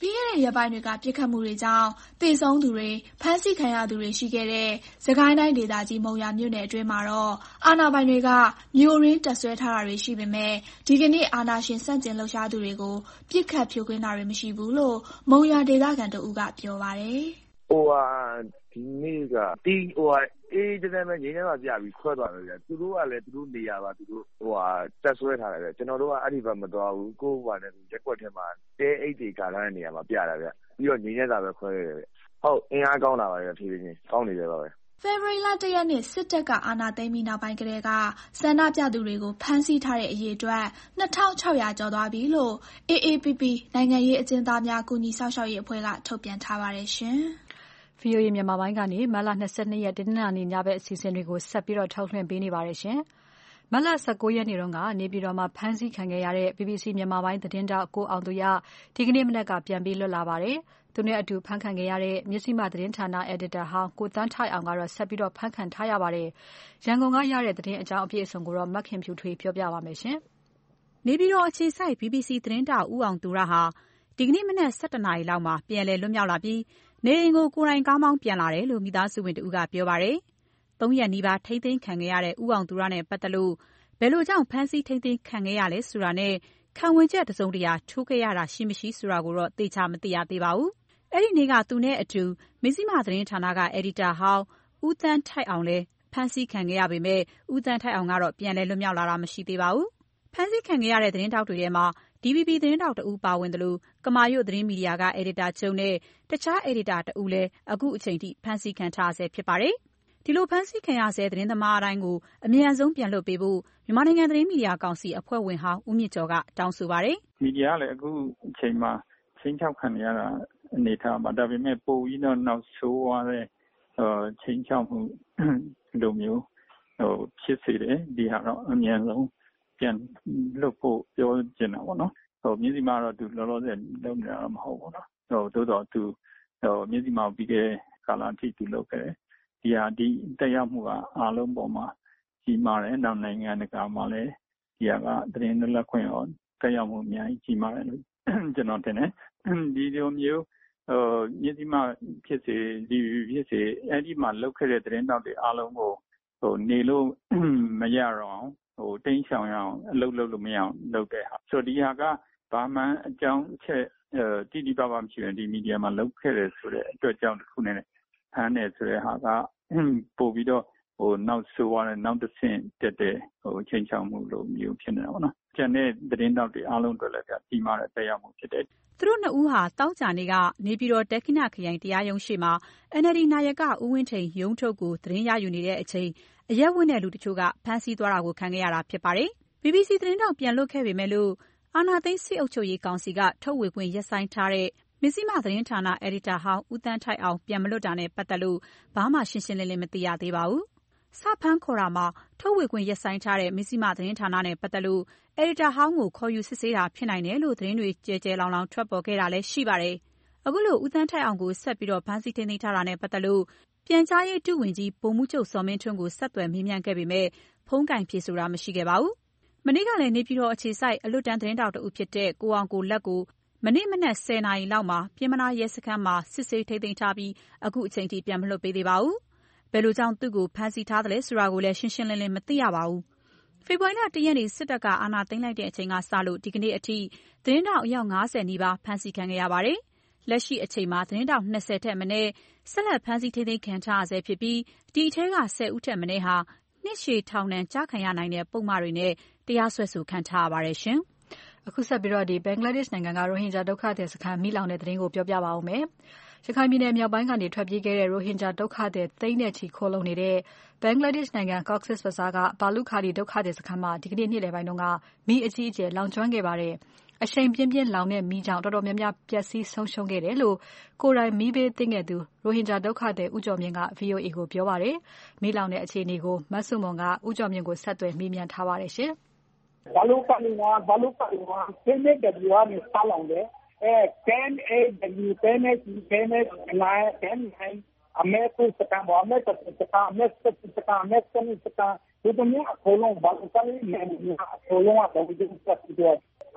ပြီးခဲ့တဲ့ရက်ပိုင်းတွေကပြစ်ခတ်မှုတွေကြောင့်သေဆုံးသူတွေဖမ်းဆီးခံရသူတွေရှိခဲ့တဲ့စကိုင်းတိုင်းဒေသကြီးမုံရွာမြို့နယ်အတွင်းမှာတော့အာဏာပိုင်တွေကမြို့ရင်းတပ်ဆွဲထားတာတွေရှိပေမဲ့ဒီကနေ့အာဏာရှင်ဆန့်ကျင်လှုပ်ရှားသူတွေကိုပြစ်ခတ်ဖြိုခွင်းတာတွေမရှိဘူးလို့မုံရွာဒေသခံတဦးကပြောပါတယ်။ဟိုဟာဒီနေ့ကဒီဟိုဟာအေးတဲ့မဲ့ငင်းထဲမှာပြပြီးခွဲသွားတယ်ဗျ။သူတို့ကလည်းသူတို့နေရာပါသူတို့ဟိုဟာတက်ဆွဲထားတယ်ဗျ။ကျွန်တော်တို့ကအဲ့ဒီဘက်မသွားဘူးကိုယ့်ဘာနဲ့ရက်ွက်ထဲမှာတဲအိတ်တွေကာထားတဲ့နေရာမှာပြတာဗျ။ပြီးတော့ငင်းထဲသာပဲခွဲရတယ်ဗျ။ဟုတ်အင်အားကောင်းလာပါဗျဖြည်းဖြည်းချင်းကောင်းနေတယ်ပါပဲ။ဖေဖော်ဝါရီလတရက်နေ့စစ်တပ်ကအာဏာသိမ်းပြီးနောက်ပိုင်းကတည်းကဆန္ဒပြသူတွေကိုဖမ်းဆီးထားတဲ့အရေအတွက်နှစ်ထောင်ခြောက်ရာကျော်သွားပြီလို့ အေအေပီပီ နိုင်ငံရေးအကျဉ်းသားများကူညီစောင့်ရှောက်ရေးအဖွဲ့ကထုတ်ပြန်ထားပါတယ်ရှင်။ ဗွီအိုအေမြန်မာပိုင်းကနေမတ်လ၂၂ရက်တနင်္လာနေ့ညဘက်အစီအစဉ်တွေကိုဆက်ပြီးထုတ်လွှင့်ပေးနေပါတယ်ရှင်။မတ်လ၁၉ရက်နေ့တုန်းကနေပြည်တော်မှာဖမ်းဆီးခံခဲ့ရတဲ့ ဘီဘီစီမြန်မာပိုင်းသတင်းထောက်ကိုအောင်သူရဒီကနေ့မနက်ကပြန်ပြီးလွတ်လာပါတယ်။သူနဲ့အတူဖမ်းခံခဲ့ရတဲ့မြစ်စီမသတင်းဌာနအယ်ဒီတာဟောင်းကိုသန်းထိုက်အောင်ကတော့ဆက်ပြီးဖမ်းခံထားရပါတယ်။ရန်ကုန်ကရတဲ့သတင်းအကြောင်းအပြည့်အစုံကိုမခင်ဖြူထွေးပြောပြပါမယ်ရှင်။နေပြည်တော်အခြေစိုက် ဘီဘီစီသတင်းထောက်ဦးအောင်သူရဟာဒီကနေ့မနက်၁၁နာရီလောက်မှာပြန်လည်လွတ်မြောက်လာပြီးနေအိမ်ကိုကိုယ်တိုင်ကားမောင်းပြန်လာတယ်လို့မိသားစုဝင်တဦးကပြောပါတယ်။သုံးရက်နီးပါးထိန်းသိမ်းခံခဲ့ရတဲ့ဦးအောင်သူရနဲ့ပတ်သက်လို့ဘယ်လိုကြောင့်ဖမ်းဆီးထိန်းသိမ်းခံခဲ့ရလဲဆိုတာနဲ့ခံဝန်ချက်တစုံတရာထိုးခဲ့ရတာရှိမရှိဆိုတာကိုတော့သေချာမသိရသေးပါဘူး။အဲ့ဒီနေ့ကသူနဲ့အတူမဇ္ဈိမသတင်းဌာနကအယ်ဒီတာဟောင်းဦးသန်းထိုက်အောင်လည်းဖမ်းဆီးခံခဲ့ရပေမဲ့ဦးသန်းထိုက်အောင်ကတော့ပြန်လည်လွတ်မြောက်လာတာမရှိသေးပါဘူး။ဖမ်းဆီးခံခဲ့ရတဲ့သတင်းထောက်တွေထဲမှာဒီဗီဘီသတင်းထောက်တဦးပါဝင်တယ်လို့ကမာရွတ်သတင်းမီဒီယာကအယ်ဒီတာချုပ်နဲ့တခြားအယ်ဒီတာတဦးလည်းအခုအချိန်ထိဖမ်းဆီးခံထားဆဲဖြစ်ပါတယ်။ဒီလိုဖမ်းဆီးခံရဆဲသတင်းသမားတိုင်းကိုအမြန်ဆုံးပြန်လွှတ်ပေးဖို့မြန်မာနိုင်ငံသတင်းမီဒီယာကောင်စီအဖွဲ့ဝင်ဟောင်းဦးမြင့်ကျော်ကတောင်းဆိုပါတယ်။မီဒီယာကလည်းအခုအချိန်မှာချင်းချောက်ခံရတာအနေထားမှာဒါပေမဲ့ပိုပြီးတော့နောက်ဆိုးသွားတဲ့ချင်းချောက်မှုလိုမျိုးဟိုဖြစ်စေတယ်ဒီဟာတော့အမြန်ဆုံးပြန်လွတ်ဖို့ပြောချင်တာပေါ့နော်ဟိုမြစ်စီမတော့သူလောလောဆယ်လုပ်နေတာတော့မဟုတ်ဘူးနော်ဟိုတိုးတော့သူဟိုမြစ်စီမပြီးခဲ့ကာလအထိသူလုပ်ခဲ့တယ်ဒီဟာဒီတက်ရောက်မှုကအားလုံးပေါ်မှာကြီးမားတယ်နောက်နိုင်ငံတကာမှာလည်းဒီဟာကသတင်းလွတ်လပ်ခွင့်ရောတက်ရောက်မှုအများကြီးကြီးမားတယ်လို့ကျွန်တော်ထင်တယ်ဒီလိုမျိုးဟိုမြစ်စီမဖြစ်စေဒီဖြစ်စေအဲ့ဒီမှာလုပ်ခဲ့တဲ့သတင်းတောက်တွေအားလုံးကိုဟိုနေလို့မရတော့ဟိုတိန့်ဆောင်ရအောင်အလုပ်လုပ်လို့မရအောင်လုပ်တဲ့ဟာဆိုဒီဟာကဘာမှအကြောင်းအချက်တိတိပပမရှိရင်ဒီမီဒီယာမှာလုပ်ခဲ့တယ်ဆိုတဲ့အတွက်ကြောင့်တစ်ခုနဲ့ဖမ်းတယ်ဆိုတဲ့ဟာကပို့ပြီးတော့ဟိုနောက်ဆိုရတဲ့နောက်တစ်ဆင့်တက်တဲ့ဟိုချိန်ချောင်းမှုလိုမျိုးဖြစ်နေတာပေါ့နော်ကျန်တဲ့သတင်းတောက်တွေအားလုံးတွေလည်းပြီးမှတဲ့တက်ရောက်မှုဖြစ်တယ်သူတို့နှစ်ဦးဟာတောက်ကြနေကနေပြည်တော်တက်ခိနခရိုင်တရားရုံးရှိမှာ အန်အယ်လ်ဒီ နာယကဦးဝင်းထိန်ရုံးထုတ်ကိုသတင်းရယူနေတဲ့အချိန်အရက်ဝတ်တဲ့လူတချို့ကဖမ်းဆီးသွားတာကိုခံခဲ့ရတာဖြစ်ပါတယ်။ ဘီဘီစီသတင်းထောက်ပြန်လွတ်ခဲ့ပေမဲ့လို့အာဏာသိမ်းစစ်အုပ်ချုပ်ရေးကောင်စီကထုတ်ဝေခွင့်ရပ်ဆိုင်းထားတဲ့မဇ္ဈိမသတင်းဌာနအယ်ဒီတာဟောင်းဦးသန်းထိုက်အောင်ပြန်မလွတ်တာနဲ့ပတ်သက်လို့ဘာမှရှင်းရှင်းလင်းလင်းမသိရသေးပါဘူး။စဖမ်းခေါ်တာမှာထုတ်ဝေခွင့်ရပ်ဆိုင်းထားတဲ့မဇ္ဈိမသတင်းဌာနနဲ့ပတ်သက်လို့အယ်ဒီတာဟောင်းကိုခေါ်ယူစစ်ဆေးတာဖြစ်နိုင်တယ်လို့သတင်းတွေကျယ်ကျယ်လောင်လောင်ထွက်ပေါ်ခဲ့တာလည်းရှိပါတယ်။အခုလိုဦးသန်းထိုက်အောင်ကိုဆက်ပြီးဖမ်းဆီးထိန်းသိမ်းထားတာနဲ့ပတ်သက်လို့ပြန်ကြားရေးဒုဝန်ကြီးဗိုလ်မှူးချုပ်ဇော်မင်းထွန်းကိုဆက်သွယ်မေးမြန်းခဲ့ပေမဲ့ဖုန်းကိုင်ဖြေဆိုတာမရှိခဲ့ပါဘူး။မနေ့ကလည်းနေပြည်တော်အခြေစိုက်အလွတ်တန်းသတင်းထောက်တဦးဖြစ်တဲ့ကိုအောင်ကိုလက်ကိုမနေ့မနက်၁၀နာရီလောက်မှာပြင်မနာရဲစခန်းမှာစစ်ဆေးထိန်းသိမ်းထားပြီးအခုအချိန်ထိပြန်မလွှတ်ပေးသေးပါဘူး။ဘယ်လိုကြောင့်သူ့ကိုဖမ်းဆီးထားသလဲဆိုတာကိုလည်းရှင်းရှင်းလင်းလင်းမသိရပါဘူး။ဖေဖော်ဝါရီလ၁ရက်နေ့စစ်တပ်ကအာဏာသိမ်းလိုက်တဲ့အချိန်ကစလို့ဒီကနေ့အထိသတင်းထောက်အယောက်၅၀နီးပါးဖမ်းဆီးခံခဲ့ရပါတယ်။လက်ရှိအချိန်မှာသတင်းထောက်၂၀ထက်မနည်းဆက်လက်ဖမ်းဆီးထိန်းသိမ်းခံထားရဆဲဖြစ်ပြီးဒီအထဲက၁၀ဦးထက်မနည်းဟာနှစ်ရှည်ထောင်ဒဏ်ကျခံရနိုင်တဲ့ပုဒ်မတွေနဲ့တရားစွဲဆိုခံထားရပါတယ်ရှင်။အခုဆက်ပြီးတော့ဒီဘင်္ဂလားဒေ့ရှ်နိုင်ငံကရိုဟင်ဂျာဒုက္ခသည်စခန်းမိလောင်တဲ့သတင်းကိုပြောပြပါဦးမယ်။ရခိုင်ပြည်နယ်မြောက်ပိုင်းကနေထွက်ပြေးခဲ့တဲ့ရိုဟင်ဂျာဒုက္ခသည်သိန်းနဲ့ချီခိုးလုံနေတဲ့ဘင်္ဂလားဒေ့ရှ်နိုင်ငံ Cox's Bazar ကဘာလုခါလီဒုက္ခသည်စခန်းမှာဒီကနေ့နေ့လယ်ပိုင်းကမီးအကြီးအကျယ်လောင်ကျွမ်းခဲ့ပါတယ်။အရှိန်ပြင်းပြင်းလောင်တဲ့မီးကြောင့်တော်တော်များများပျက်စီးဆုံးရှုံးခဲ့တယ်လို့ကိုယ်တိုင်မီးဘေးသင့်ခဲ့သူရိုဟင်ဂျာဒုက္ခသည်ဦးကျော်မြင့်က ဗွီအိုအေကိုပြောပါတယ်။မီးလောင်တဲ့အခြေအနေကိုမဆုမွန်ကဦးကျော်မြင့်ကိုဆက်သွယ်မေးမြန်းထားပါတယ်ရှင်။ဘာလုခါလီကဘာလုခါလီကဆင်းရဲတဲ့လူကနေစလောင်တယ်။အဲ ten A W ten S ten S nine ten nineအမေကိုစကန်ဘာမေကိုစကန်အမေကိုစကန်အမေကိုစကန်ဒီတော့အခေါ်လုံးဘာလုခါလီနဲ့အခေါ်လုံးကတော့ဒီလိုဆက်ပြီးတော့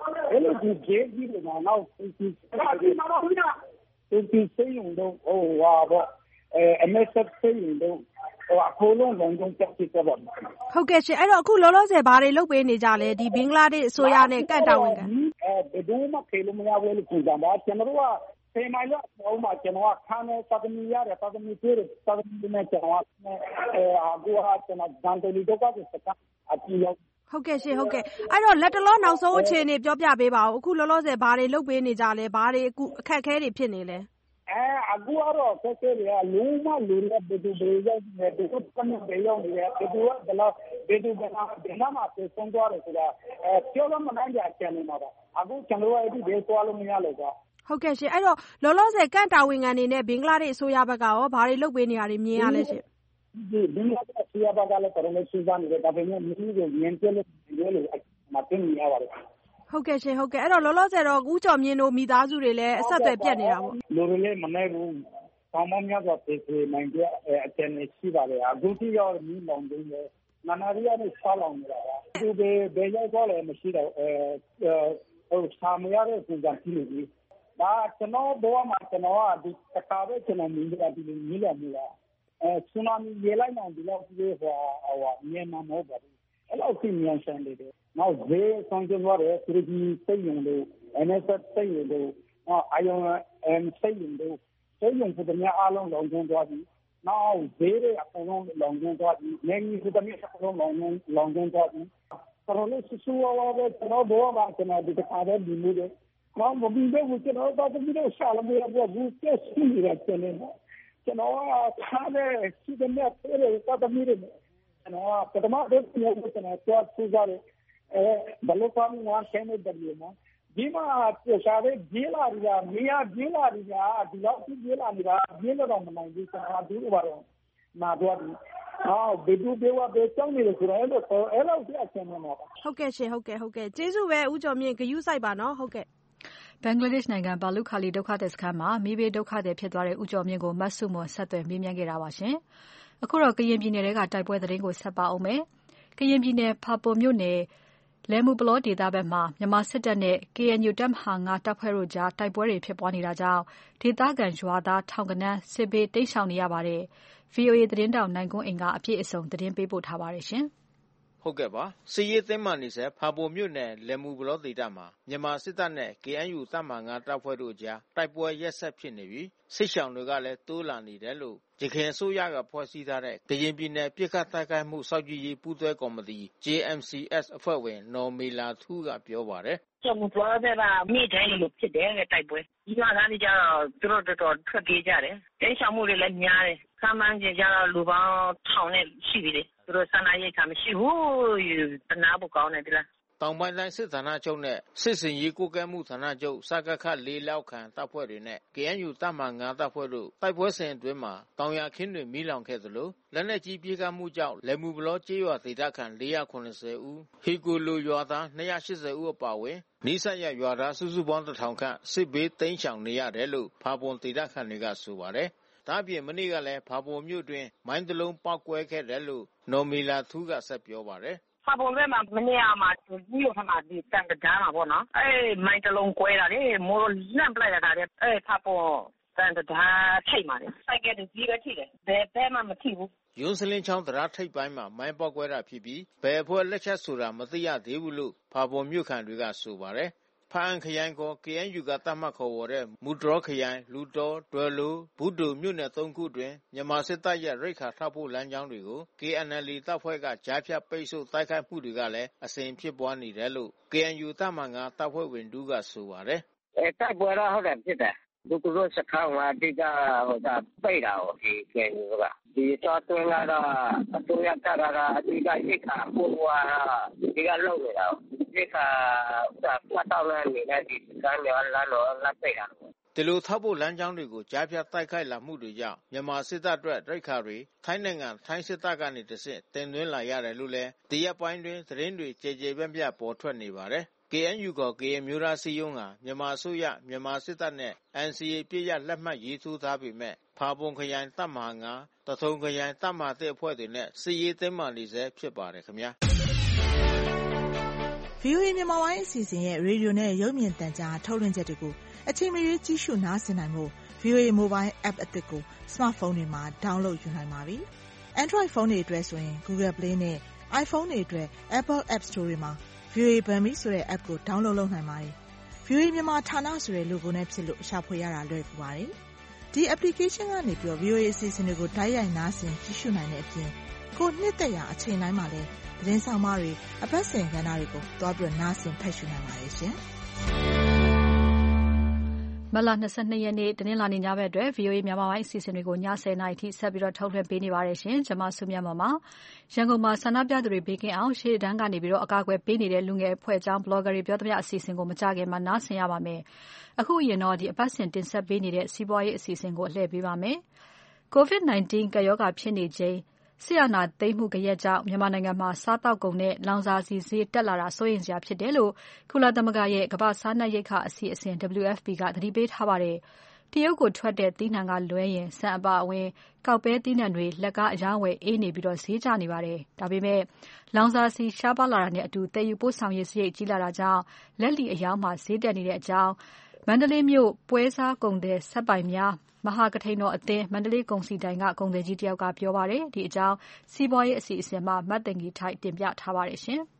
အဲ့လိုဒီဂျေးကြီးတွေကတော့ဒီဒီဒီစိတ်ရုံတော့ဟိုဟာပေါ့အဲ M S F စိတ်ရုံတော့ဟိုအခိုးလုံးလုံးလုံးတက်ဖြစ်တော့ပါဟုတ်ကဲ့ရှင်အဲ့တော့အခုလောလောဆယ်ဘာတွေလုပ်ပေးနေကြလဲဒီဘင်္ဂလားဒေ့ရှ်အစိုးရနဲ့ကန့်တာဝန်ကအဲဘယ်သူမှခေလို့မရဘူးလို့ပြောတာကျွန်တော်တို့ကဆယ်မိုင်လောက်တော့မှကျွန်တော်ကခန်းနဲ့သဒမီရတယ်သဒမီပြေးတယ်သဒမီနဲ့ကျွန်တော်ကအဲအကူဟာကျွန်တော်ဒန်တလီတော့ကစကအကြည့်ရောက်ဟုတ်ကဲ့ရှင်ဟုတ်ကဲ့အဲ့တော့လက်တလောနောက်ဆုံးအခြေအနေပြောပြပေးပါဦးအခုလောလောဆယ်ဘာတွေလုပ်ပေးနေကြလဲဘာတွေအခုအခက်အခဲတွေဖြစ်နေလဲအဲအခုကတော့ဆက်ဆက်ရလုံးဝလူနဲ့ဘယ်သူဘယ်ရောက်နေတယ်သူကလည်းဘယ်ရောက်နေတယ်ဘယ်သူကဘယ်လောက်ဘယ်သူကဘယ်နာမှာပြန်ဆုံးသွားတယ်ဆိုတာအဲပြောလို့မနိုင်ကြချင်နေမှာပါအခုကျွန်တော်တို့အဲ့ဒီဘယ်သွားလို့မရလို့ကဟုတ်ကဲ့ရှင်အဲ့တော့လောလောဆယ်ကန့်တာဝန်ခံနေနဲ့ဘင်္ဂလားဒေ့ရှ်အစိုးရဘက်ကရောဘာတွေလုပ်ပေးနေရတွေမြင်ရလဲရှင်ဒီဘင်္ဂလားဒေ့ရှ်အစိုးရဘက်ကလည်းတော်တော်စူးစမ်းနေတယ်ဒါပေမဲ့မြို့ကိုမြင်ပြလို့ပြောလို့မတင်ရပါဘူးဟုတ်ကဲ့ရှင်ဟုတ်ကဲ့အဲ့တော့လောလောဆယ်တော့ဦးကျော်မြင့်တို့မိသားစုတွေလည်းအဆက်အသွယ်ပြတ်နေတာပေါ့လူတွေလည်းမနိုင်ဘူးဘာမှမများတော့ပြေးပြေးနိုင်တဲ့အကျဉ်းရှိပါလေအခုတိရောမီးလောင်နေတယ်နာနာရီယာနဲ့ဆောင်းလောင်နေတာပါသူတွေဘယ်ရောက်တော့လဲမရှိတော့အဲဟိုဆာမရတဲ့ပုံစံကြည့်လို့ဒါကျွန်တော်ဘောမှာကျွန်တော်ကဒီတခါပဲကျွန်တော်မြင်ရပြီးမြင်ရမှုလားအဲဆူနာမီရေလိုက်အောင်ဒီလောက်ပြေးဟောဟောမြန်မာမဟုတ်ပါဘူးအဲ့လောက်ကြီးမြန်ဆန်နေတယ်နောက်ဈေးဆောင်ကျင်သွားတယ်သူကြီးစိတ်ယုံလို့ N S F စိတ်ယုံလို့အာယုံ M စိတ်ယုံလို့စိတ်ယုံပုံစံအားလုံးလောင်ကျွမ်းသွားပြီနောက်ဈေးတွေအကုန်လုံးလောင်ကျွမ်းသွားပြီနေကြီးပုံစံအကုန်လုံးလောင်လောင်ကျွမ်းသွားပြီတော်လို့ဆူဆူဝါဝါပဲကျွန်တော်ဘောမှာကျွန်တော်ဒီတစ်ခါတည်းဒီလိုလေနောက်မပြီးဘူးကျွန်တော်တော့ဒီလိုရှာလို့မရဘူးကျက်စီးရတယ်ကျွန်တော်ကျွန်တော်ကခါတဲ့စီးတဲ့မြတ်တွေတော့တမီးတယ်ကျွန်တော်ကပထမတော့ကျွန်တော်ကျွန်တော်သွားစူးစမ်းတယ်အဲဘယ်လိုကောင်းမှဆင်းနေတယ်နော်ဒီမှာရှာတဲ့ဂျင်းလာရီကမင်းရဂျင်းလာရီကဒီလောက်ကြီးဂျင်းလာနေတာဂျင်းတော့မနိုင်ဘူးကျွန်တော်ဒီလိုပါတော့နာတော့ဒီအော်ဘယ်သူဘယ်ဝဘယ်ကြောင်းနေလို့ဆိုတော့အဲ့လိုအဲ့လိုပြအချင်းမှာပါဟုတ်ကဲ့ရှင်ဟုတ်ကဲ့ဟုတ်ကဲ့ကျေးဇူးပဲဦးကျော်မြင့်ဂယုစိုက်ပါနော်ဟုတ်ကဲ့ဘင်္ဂလားဒေ့ရှ်နိုင်ငံဘာလုခါလီဒုက္ခသည်စခန်းမှာမိဘဒုက္ခသည်ဖြစ်သွားတဲ့ဦးကျော်မြင့်ကိုမတ်စုမွန်ဆက်သွယ်မေးမြန်းခဲ့တာပါရှင်အခုတော့ကရင်ပြည်နယ်ကတိုက်ပွဲသတင်းကိုဆက်ပါအောင်မယ်ကရင်ပြည်နယ်ဖာပွန်မြို့နယ်လဲမှုပလောဒေသဘက်မှာမြန်မာစစ်တပ်နဲ့ K N U တပ်မဟာ၅တပ်ဖွဲ့တို့ကြားတိုက်ပွဲတွေဖြစ်ပွားနေတာကြောင့်ဒေသခံရွာသားထောင်ကနန်းစစ်ဘေးတိမ်းရှောင်နေရပါတယ်။ V O A သတင်းတောက်နိုင်ကွန်းအင်ကအပြည့်အစုံသတင်းပေးပို့ထားပါတယ်ရှင်။ဟုတ်ကဲ့ပါစစ်ရေးသိမ်းမှနေစေဖာပွန်မြို့နယ်လဲမှုပလောဒေသမှာမြန်မာစစ်တပ်နဲ့ K N U တပ်မဟာ၅တပ်ဖွဲ့တို့ကြားတိုက်ပွဲရက်ဆက်ဖြစ်နေပြီးစစ်ရှောင်တွေကလည်းတိုးလာနေတယ်လို့ရခိုင်အစိုးရကဖွဲ့စည်းထားတဲ့ကရင်ပြည်နယ်ပြည်ခတ်တိုက်ခိုက်မှုစောင့်ကြည့်ရေးပူးတွဲကော်မတီ J M C S အဖွဲ့ဝင်နော်မေလာထူးကပြောပါတယ်။ကျွန်တော်ပြောတဲ့ကမိတိုင်းလို့ဖြစ်တယ်တိုက်ပွဲ။ဒီမှာကနေကြတော့သူတို့တော်တော်ထွက်ပြေးကြတယ်။တင်းရှောင်မှုတွေလည်းများတယ်။ခမ်းမှန်းကြကြတော့လူပေါင်းထောင်နဲ့ရှိပြီလေ။သူတို့စန္ဒရိတ်ခါမရှိဘူး။တနာဖို့ကောင်းတယ်ဒီလား။တောင်ပိုင်းတိုင်းစစ်ဌာနချုပ်နဲ့စစ်စင်ရေးကိုကဲမှုဌာနချုပ်စကခလေးလောက်ခံတပ်ဖွဲ့တွေနဲ့ K N U တပ်မဟာ၅တပ်ဖွဲ့တို့တိုက်ပွဲစဉ်အတွင်းမှာတောင်ရခင်းတွေမီးလောင်ခဲ့သလိုလက်နက်ကြီးပြေးကမှုကြောင့်လက်မှုဘလောကျေးရွာဒေသခံ၄၇၀ဦးဟီကိုလိုရွာသား၂၈၀ဦးအပါအဝင်နီးစပ်ရရွာသားစုစုပေါင်းတစ်ထောင်ခန့်စစ်ဘေးတိမ်းရှောင်နေရတယ်လို့ဖာပွန်ဒေသခံတွေကဆိုပါတယ်။ဒါ့အပြင်မနေ့ကလည်းဖာပွန်မြို့တွင်မိုင်းတလုံးပောက်ကွဲခဲ့တယ်လို့နော်မီလာထူးကဆက်ပြောပါတယ်ဖာပုံထဲမှာမနေ့ကမှဒီလိုခါမှဒီတန်တန်းမှာပေါ့နော်အဲမိုင်းတလုံးကွဲတာလေမိုးလန့်ပလိုက်တာတဲ့အဲဖာပုံတန်တန်းထိတ်มาတယ်စိုက်ကဲဒီပဲထိတယ်ဘယ်ဘဲမှမထိဘူးယွန်းစလင်းချောင်းတရားထိတ်ပိုင်းမှာမိုင်းပေါက်ကွဲတာဖြစ်ပြီးဘယ်အဖွဲ့လက်ချက်ဆိုတာမသိရသေးဘူးလို့ဖာပုံမြို့ခံတွေကဆိုပါတယ်ဖားအန်ခရိုင်ကို K N U ကတတ်မှတ်ခေါ်ဝေါ်တဲ့မူဒရောခရိုင်လူတော်ဒွယ်လိုဘူးတူမြို့နယ်သုံးခုတွင်မြန်မာစစ်တပ်ရဲ့ရိတ်ခါထောက်ဖို့လမ်းကြောင်းတွေကို K N L တပ်ဖွဲ့ကကြားဖြတ်ပိတ်ဆို့တိုက်ခိုက်မှုတွေကလည်းအစဉ်ဖြစ်ပွားနေတယ်လို့ K N U တပ်မဟာ၅တပ်ဖွဲ့ဝင်တို့ကဆိုပါတယ်။အဲတိုက်ပွဲတော့ဟုတ်တယ်ဖြစ်တယ်။သူတို့စခန်းမှာတိကျဟိုဒါပိတ်တာဟိုဒီ K N U ကဒီတော့တွင်းလာတော့အတူရတာကအတိအကျရိတ်ခါပို့ဝါဒီကလောက်နေတာရိတ်ခါသာပတ်တော့လည်းနေတဲ့ဒီကံရောလာတော့လာပိတ်တာဒီလိုထောက်ဖို့လမ်းကြောင်းတွေကိုကြားဖြတ်တိုက်ခိုက်လာမှုတွေကြောင့်မြန်မာစစ်တပ်အတွက်ရိတ်ခါတွေထိုင်းနိုင်ငံထိုင်းစစ်တပ်ကနေတဆင့်တင်သွင်းလာရတယ်လို့လည်းဒီရက်ပိုင်းတွင်သတင်းတွေကြေကြေပြန့်ပြန့်ပေါ်ထွက်နေပါတယ်။ K N U က ကရင်မျိုးသားစည်းရုံးကမြန်မာအစိုးရမြန်မာစစ်တပ်နဲ့ N C A ပြည့်ရလက်မှတ်ရေးထိုးထားပေမဲ့ဖာပွန်ခရိုင်တပ်မဟာ၅တထုံခရိုင်တပ်မဟာ၁အဖွဲ့တွေနဲ့စစ်ရေးသိမ်းမှနေဆဲဖြစ်ပါတယ်ခင်ဗျာ။ဗွီအိုအေ မြန်မာပိုင်းအစီအစဉ်ရဲ့ရေဒီယိုနဲ့ရုပ်မြင်သံကြားထုတ်လွှင့်ချက်တွေကိုအချိန်မရွေးကြည့်ရှုနားဆင်နိုင်ဖို့ ဗွီအိုအေ Mobile App အသစ်ကို Smartphone တွေမှာ download ယူနိုင်ပါပြီ။ Android ဖုန်းတွေအတွက်ဆိုရင် Google Play နဲ့ iPhone တွေအတွက် Apple App Store တွေမှာ ဗွီအိုအေ Burmese ဆိုတဲ့ app ကို download လုပ်နိုင်ပါတယ်။ ဗွီအိုအေ မြန်မာဌာနဆိုတဲ့ logo နဲ့ဖြစ်လို့ရှာဖွေရတာလွယ်ကူပါတယ်။ ဒီ application ကနေပြီးတော့ ဗွီအိုအေ အစီအစဉ်တွေကိုတိုက်ရိုက်နားဆင်ကြည့်ရှုနိုင်တဲ့အပြင်ကိုနှစ်သက်ရာအချိန်တိုင်းမှာလည်းသတင်းဆောင်မတွေအပတ်စဉ်ကဏ္ဍတွေကိုတွားပြီးနားဆင်ဖတ်ရှုနိုင်ပါတယ်ရှင်။မတ်လ၂၂ရက်နေ့တနင်္လာနေ့ညဘက်အတွက် ဗွီအိုအေမြန်မာပိုင်းအစီအစဉ်တွေကိုညဆယ်နာရီထိဆက်ပြီးတော့ထုတ်လွှင့်ပေးနေပါတယ်ရှင်။ကျွန်မစုမြတ်မပါ။ရန်ကုန်မှာဆန္ဒပြသူတွေဘေးကင်းအောင်ရှေ့တန်းကနေပြီးတော့အကာအကွယ်ပေးနေတဲ့လူငယ်အဖွဲ့အကြောင်း blogger တွေပြောသမျှအစီအစဉ်ကိုမကြခင်မှာနားဆင်ရပါမယ်။အခုအရင်တော့ဒီအပတ်စဉ်တင်ဆက်ပေးနေတဲ့စီးပွားရေးအစီအစဉ်ကိုအလှည့်ပေးပါမယ်။ COVID 19 ကပ်ရောဂါဖြစ်နေချိန်စစ်အာဏာသိမ်းမှုကြရက်ကြောင့်မြန်မာနိုင်ငံမှာစားတောက်ကုန်နဲ့လောင်စာဆီဈေးတက်လာတာစိုးရိမ်စရာဖြစ်တယ်လို့ကုလသမဂ္ဂရဲ့ကမ္ဘာ့စားနပ်ရိက္ခာအစီအစဉ် W F P ကသတိပေးထားပါတယ်။တရုတ်ကိုထွက်တဲ့သီးနှံကလွဲရင်ဆန်အပါအဝင်ကောက်ပဲသီးနှံတွေလက်ကားအရောင်းဝယ်အေးနေပြီးတော့ဈေးကျနေပါတယ်။ဒါပေမဲ့လောင်စာဆီရှားပါလာတာနဲ့အတူတည်ယူပို့ဆောင်ရေးစရိတ်ကြီးလာတာကြောင့်လက်လီအယောင်းမှာဈေးတက်နေတဲ့အကြောင်းမန္တလေးမြို့ပွဲစားကုန်သည်ဆက်ပိုင်များမဟာကထိန်တော်အသင်းမန္တလေးကုန်စည်တိုင်ကကုန်သည်ကြီးတယောက်ကပြောပါတယ်။ဒီအကြောင်းစီးပွားရေးအစီအစဉ်မှာမတ်တင်ကြီးထိုက်တင်ပြထားပါတယ်ရှင်။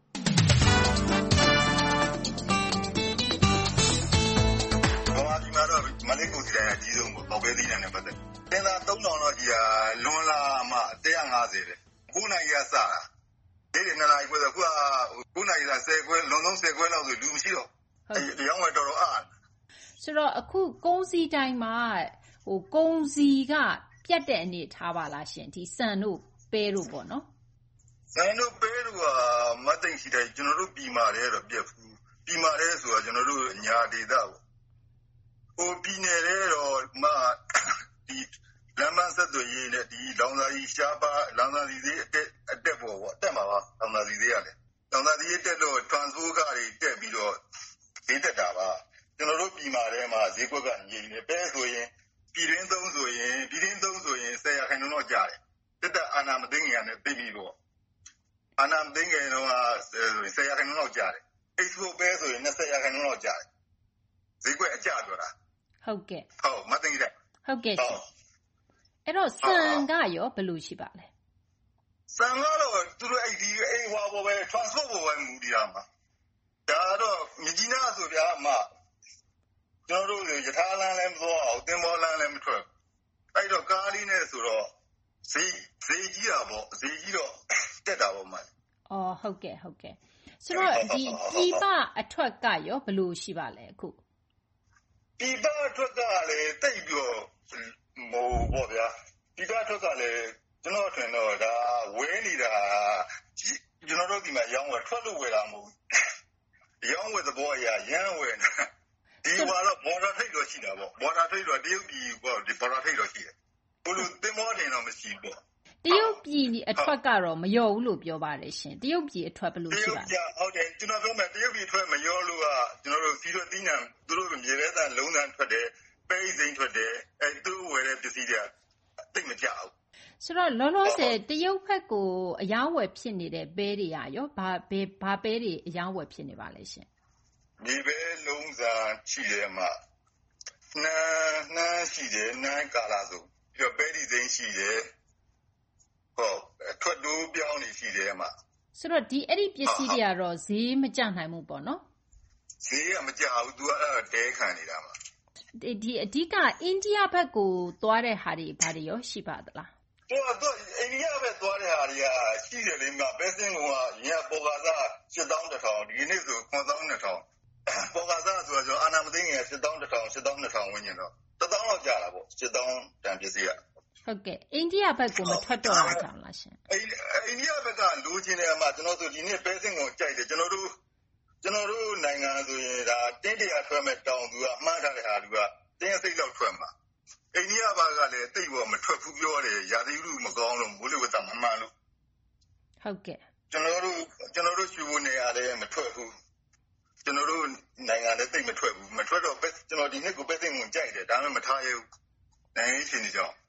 ဘာဒီမှာတော့မလေးကုန်စည်တိုင်အကြီးဆုံးပေါ့ကောက်ပဲသီးနှံနဲ့ပတ်သက်။တင်သာသုံးထောင်တော့ကြီးကလွန်လာမှone fiftyတဲ့။9နိုင်ရစတာ။ဒီနေ့နှစ်နာရီခွဲဆိုခုက9နိုင်ရဆယ်ခွဲလွန်ဆုံးဆယ်ခွဲလောက်ဆိုလူမရှိတော့။အဲဒီရောင်းဝယ်တော်တော်အားဆိုတော့အခုကုန်စည်တိုင်းမှာဟိုကုန်စည်ကပြတ်တဲ့အနေထားပါလားရှင်ဒီစံတို့ပဲတို့ပေါ့နော်စံတို့ပဲတို့ကမတ်သိမ့်ရှိတယ်ကျွန်တော်တို့ပြည်မာတယ်တော့ပြက်ဘူးပြည်မာတယ်ဆိုတော့ကျွန်တော်တို့ညာဒေသပေါ့ဟိုပြည်နယ်တယ်တော့မဒီလမ်းမဆက်သွယ်ရေးနဲ့ဒီလောင်စာကြီးရှားပါလောင်စာကြီးတွေအတက်အတက်ပေါ့ပေါ့တက်မှာပါလောင်စာကြီးတွေရတယ်လောင်စာကြီးတက်လို့ transport ကားတွေတက်ပြီးတော့ဈေးတက်တာပါကျွန်တော်တို့ပြည်မာထဲမှာဈေးကွက်ကငြိမ်နေပဲဆိုရင်ပြည်ရင်းသုံးဆိုရင်ပြည်ရင်းသုံးဆိုရင်tenရာခိုင်နှုန်းတော့ကျတယ်တက်တက်အာနာမသိငယ်နဲ့သိပြီးတော့အာနာမသိငယ်တော့tenရာခိုင်နှုန်းတော့ကျတယ် export ပဲဆိုရင်twentyရာခိုင်နှုန်းတော့ကျတယ်ဈေးကွက်အကျပြောတာဟုတ်ကဲ့ဟုတ်မသိကြဟုတ်ကဲ့အဲ့တော့စံကရောဘယ်လိုရှိပါလဲစံကတော့သူတို့အဲ့ဒီအေးဟွာပေါ်ပဲ transport ပေါ်ပဲမူတည်ရမှာဒါတော့မြကြီးနားဆိုပြအမကျွန်တော်တို့ရထားလမ်းလည်းမသွားအောင်တင်မောလမ်းလည်းမထွက်အဲ့တော့ကားလေးနဲ့ဆိုတော့ဈေးဈေးကြီးတာပေါ့ဈေးကြီးတော့တက်တာပေါ့မအော်ဟုတ်ကဲ့ဟုတ်ကဲ့ဆိုတော့ဒီပြည်ပအထွက်ကရောဘယ်လိုရှိပါလဲအခုပြည်ပအထွက်ကလည်းတိတ်ပြီးတော့မို့ပေါ့ဗျာပြည်ပအထွက်ကလည်းကျွန်တော်ထင်တော့ဒါဝဲနေတာကျွန်တော်တို့ဒီမှာရောင်းဝယ်ထွက်လို့ဝယ်တာမဟုတ်ဘူးရောင်းဝယ်သဘောအရာရမ်းဝယ်နေတာဒီဘာလို့ဘော်ဒါထိတ်တော့ရှိတာပေါ့ဘော်ဒါထိတ်တော့တရုတ်ပြည်ပေါ့ဒီဘော်ဒါထိတ်တော့ရှိတယ်ဘလို့တင်မောတင်တော့မရှိပေါ့တရုတ်ပြည်အထွက်ကတော့မရောဘူးလို့ပြောပါတယ်ရှင်တရုတ်ပြည်အထွက်ဘယ်လိုရှိပါလဲဟုတ်တယ်ကျွန်တော်ပြောမယ်တရုတ်ပြည်ထွက်မရောလို့ကကျွန်တော်တို့စီးတော့တင်းနံသူတို့မြေရဲသားလုံးသန်းထွက်တယ်ပဲစိမ်းထွက်တယ်အဲသူတို့ဝယ်တဲ့ပစ္စည်းတွေတိတ်မကြဘူးဆိုတော့လောလောဆယ်တရုတ်ဘက်ကိုအယောင်းဝယ်ဖြစ်နေတဲ့ပဲတွေရရောဘာဘယ်ဘာပဲတွေအယောင်းဝယ်ဖြစ်နေပါလဲရှင်ဒီပဲလုံးစာရှိတယ်မှာနန်းနန်းရှိတယ်နန်းကာလာဆိုပြီးတော့ပဲဒီစိမ်းရှိတယ်ဟုတ်ထွက်တိုးပြောင်းနေရှိတယ်မှာဆိုတော့ဒီအဲ့ဒီပစ္စည်းတွေကတော့ဈေးမကျနိုင်ဘူးပေါ့နော်ဈေးကမကျဘူး तू အဲ့ဒါတဲခံနေတာမှာဒီဒီအဓိကအိန္ဒိယဘက်ကိုသွားတဲ့ဟာတွေဘာတွေရောရှိပါသလားသူကအိန္ဒိယဘက်သွားတဲ့ဟာတွေကရှိတယ်လေမှာပဲစင်းကရပေါ်ကားစားseven thousand one hundredဒီနေ့ဆိုseven thousand two hundredပေါ်ကားစားဆိုတော့အာနာမသိငယ်seven thousand one hundred seven thousand two hundredဝန်းကျင်တော့one thousandလောက်ကြာတာပေါ့seven thousandတန်ပစ္စည်းကဟုတ်ကဲ့အိန္ဒိယဘက်ကိုမထွက်တော့တာကြောင့်လားရှင်အိန္ဒိယဘက်ကလိုချင်တယ်အမှကျွန်တော်ဆိုဒီနေ့ပဲစင်းကိုကြိုက်တယ်ကျွန်တော်တို့ကျွန်တော်တို့နိုင်ငံဆိုရင်ဒါတင်းတရာထွက်မဲ့တောင်သူကမှားထားတဲ့ဟာလူကတင်းစိတ်လောက်ထွက်မှာအိန္ဒိယဘာကလည်းတိတ်ပေါ်မထွက်ဘူးပြောတယ်ရာသီဥတုမကောင်းလို့မိုးလေဝသမမှန်လို့ဟုတ်ကဲ့ကျွန်တော်တို့ကျွန်တော်တို့ရှိဖို့နေရာလည်းမထွက်ဘူးကျွန်တော်တို့နိုင်ငံလည်းတိတ်မထွက်ဘူးမထွက်တော့ကျွန်တော်ဒီနှစ်ကိုပဲသိဝင်ကြိုက်တယ်ဒါမှမထားရဘူးနိုင်ငံရှင်တွေကြောင့်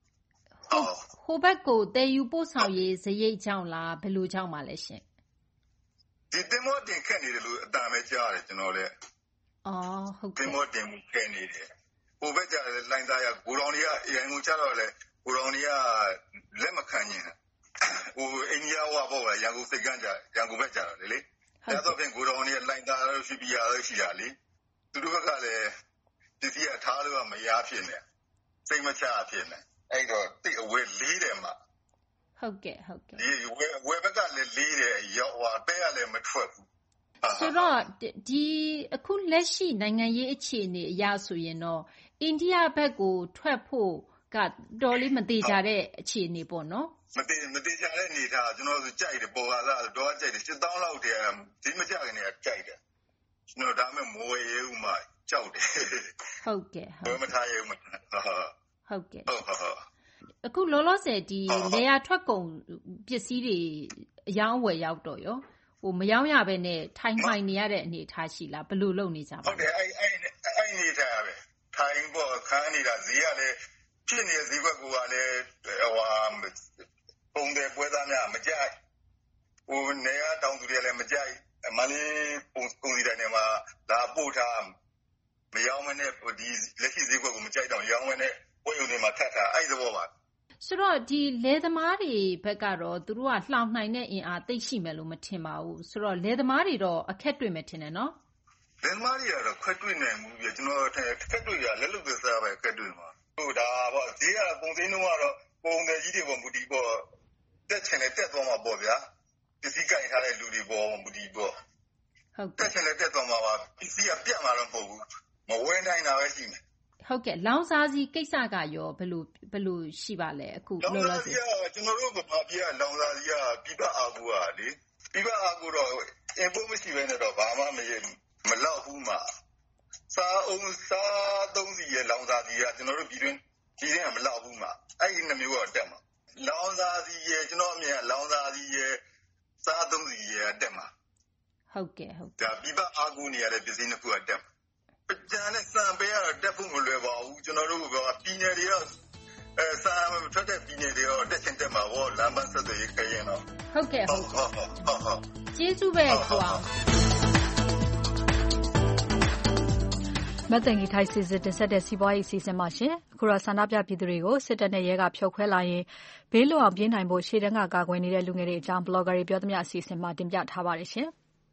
ဟိုဘက်ကိုတည်ယူပို့ဆောင်ရေးစရိတ်ကြောင့်လားဘယ်လိုကြောင့်ပါလဲရှင်ဒီတင်မောတင်ခက်နေတယ်လို့အတန်ပဲကြားတယ်ကျွန်တော်လည်းအော်ဟုတ်ကဲ့တင်မောတင်ခက်နေတယ်ဟိုဘက်ကျတယ်လိုင်းသားရဂိုရောင်တွေကရန်ကုန်ကျတော့လေဂိုရောင်တွေကလက်မခံရင်ဟိုအိန္ဒိယဝါပေါ့ရန်ကုန်စိတ်ကန်းကြရန်ကုန်ဘက်ကျတော့လေလေဒါတော့ပြင်ဂိုရောင်တွေကလိုင်းသားရရှိပြရရှိတာလေသူတို့ကလည်းဒီစီကထားလို့မရဖြစ်နေစိတ်မချဖြစ်နေအဲ့တော့တိတ်အဝဲလေးတယ်မှာဟုတ်ကဲ့ဟုတ်ကဲ့ဒီဝဲဝဲဘက်ကလည်းလေးတယ်ရောက်ဟိုအပဲကလည်းမထွက်ဘူးဆိုတော့ဒီအခုလက်ရှိနိုင်ငံရေးအခြေအနေအရဆိုရင်တော့အိန္ဒိယဘက်ကိုထွက်ဖို့ကတော်လေးမသေးကြတဲ့အခြေအနေပေါ့နော်မသေးမသေးကြတဲ့အနေထားကျွန်တော်ဆိုကြိုက်တယ်ပေါ်လာတာတော့ကြိုက်တယ်စစ်တောင်းလောက်တည်းဒီမကြခင်တည်းကြိုက်တယ်ကျွန်တော်ဒါမဲ့မိုးရဲဦးမှကြောက်တယ်ဟုတ်ကဲ့ဟုတ်မထားရဲဦးမှဟုတ်ကဲ့ဟုတ်ဟုတ်အခုလောလောဆယ်ဒီလေယာထွက်ကုန်ပစ္စည်းတွေအယောင်းအဝယ်ရောက်တော့ရောဟိုမယောင်းရဘဲနဲ့ထိုင်မှိုင်နေရတဲ့အနေအထားရှိလားဘယ်လိုလုပ်နေကြပါလဲဟုတ်တယ်အဲ့အဲ့အဲ့အနေထားပဲထိုင်ပေါ်ခန်းနေတာဈေးကလည်းဖြစ်နေတဲ့ဈေးဘက်ကလည်းဟိုပုံတဲ့ပွဲသားများမကြိုက်ဟိုနေရတောင်သူတွေလည်းမကြိုက်မလေးပုံကုန်စီတိုင်းမှာလာပို့ထားမယောင်းမနဲ့ဒီလက်ရှိဈေးဘက်ကိုမကြိုက်တော့ရောင်းမနဲ့ဝယ်ယူနေမှာထပ်ထားအဲ့သဘောပါဆိုတော့ဒီလယ်သမားတွေဘက်ကတော့သူတို့ကလှောင်နိုင်တဲ့အင်အားသိရှိမယ်လို့မထင်ပါဘူးဆိုတော့လယ်သမားတွေတော့အခက်တွေ့မယ်ထင်တယ်နော်လယ်သမားတွေကတော့ခွက်တွေ့နိုင်မှုပြကျွန်တော်ခက်တွေ့ရလက်လွတ်သစားပဲခက်တွေ့မှာဟိုဒါပေါ့ဈေးကပုံစံနှုန်းကတော့ပုံစံကြီးတွေပေါ်မူတည်ပေါ့တက်ချင်လည်းတက်သွားမှာပေါ့ဗျာပစ္စည်းကြိုက်ထားတဲ့လူတွေပေါ်မူတည်ပေါ့ဟုတ်တက်ချင်လည်းတက်သွားမှာပါပစ္စည်းကပြတ်မှာတော့မဟုတ်ဘူးမဝဲနိုင်တာပဲရှိမယ်ဟုတ်ကဲ့လောင်စာစီကိစ္စကရောဘယ်လိုဘယ်လိုရှိပါလဲအခုလောင်စာစီကကျွန်တော်တို့ဗမာပြည်ကလောင်စာစီကပြပအာကူကလေပြပအာကူတော့ import မရှိဘဲနဲ့တော့ဘာမှမရမလောက်ဘူးမှာစားအောင်စားသုံးစီရဲ့လောင်စာစီကကျွန်တော်တို့ပြည်တွင်းပြည်တွင်းကမလောက်ဘူးမှာအဲ့ဒီနှမျိုးတော့တက်မှာလောင်စာစီရဲ့ကျွန်တော်အမြင်ကလောင်စာစီရဲ့စားသုံးစီရဲ့တက်မှာဟုတ်ကဲ့ဟုတ်ဒါပြပအာကူနေရတဲ့ပစ္စည်းတစ်ခုကတက်ပကြံနဲ့စံပေးရတက်ဖို့မလွယ်ပါဘူးကျွန်တော်တို့ကပြည်နယ်တွေရောအဲစံထွက်တဲ့ပြည်နယ်တွေရောတက်ချင်တက်မှာဘောလမ်းမဆက်သွယ်ရေးခရင်တော့ဟုတ်ကဲ့ဟုတ်ဟုတ်ဟုတ်ဟုတ်ကျေးဇူးပဲကွာမတန်ကြီးထိုက်စစ်စစ်တင်ဆက်တဲ့စီးပွားရေးအစီအစဉ်မှာရှင်အခုတော့ဆန္ဒပြပြည်သူတွေကိုစစ်တပ်နဲ့ရဲကဖျောက်ခွဲလာရင်ဘေးလွတ်အောင်ပြေးနိုင်ဖို့ရှေ့တန်းကကာကွယ်နေတဲ့လူငယ်တွေအကြောင်း blogger တွေပြောသမျှအစီအစဉ်မှာတင်ပြထားပါတယ်ရှင်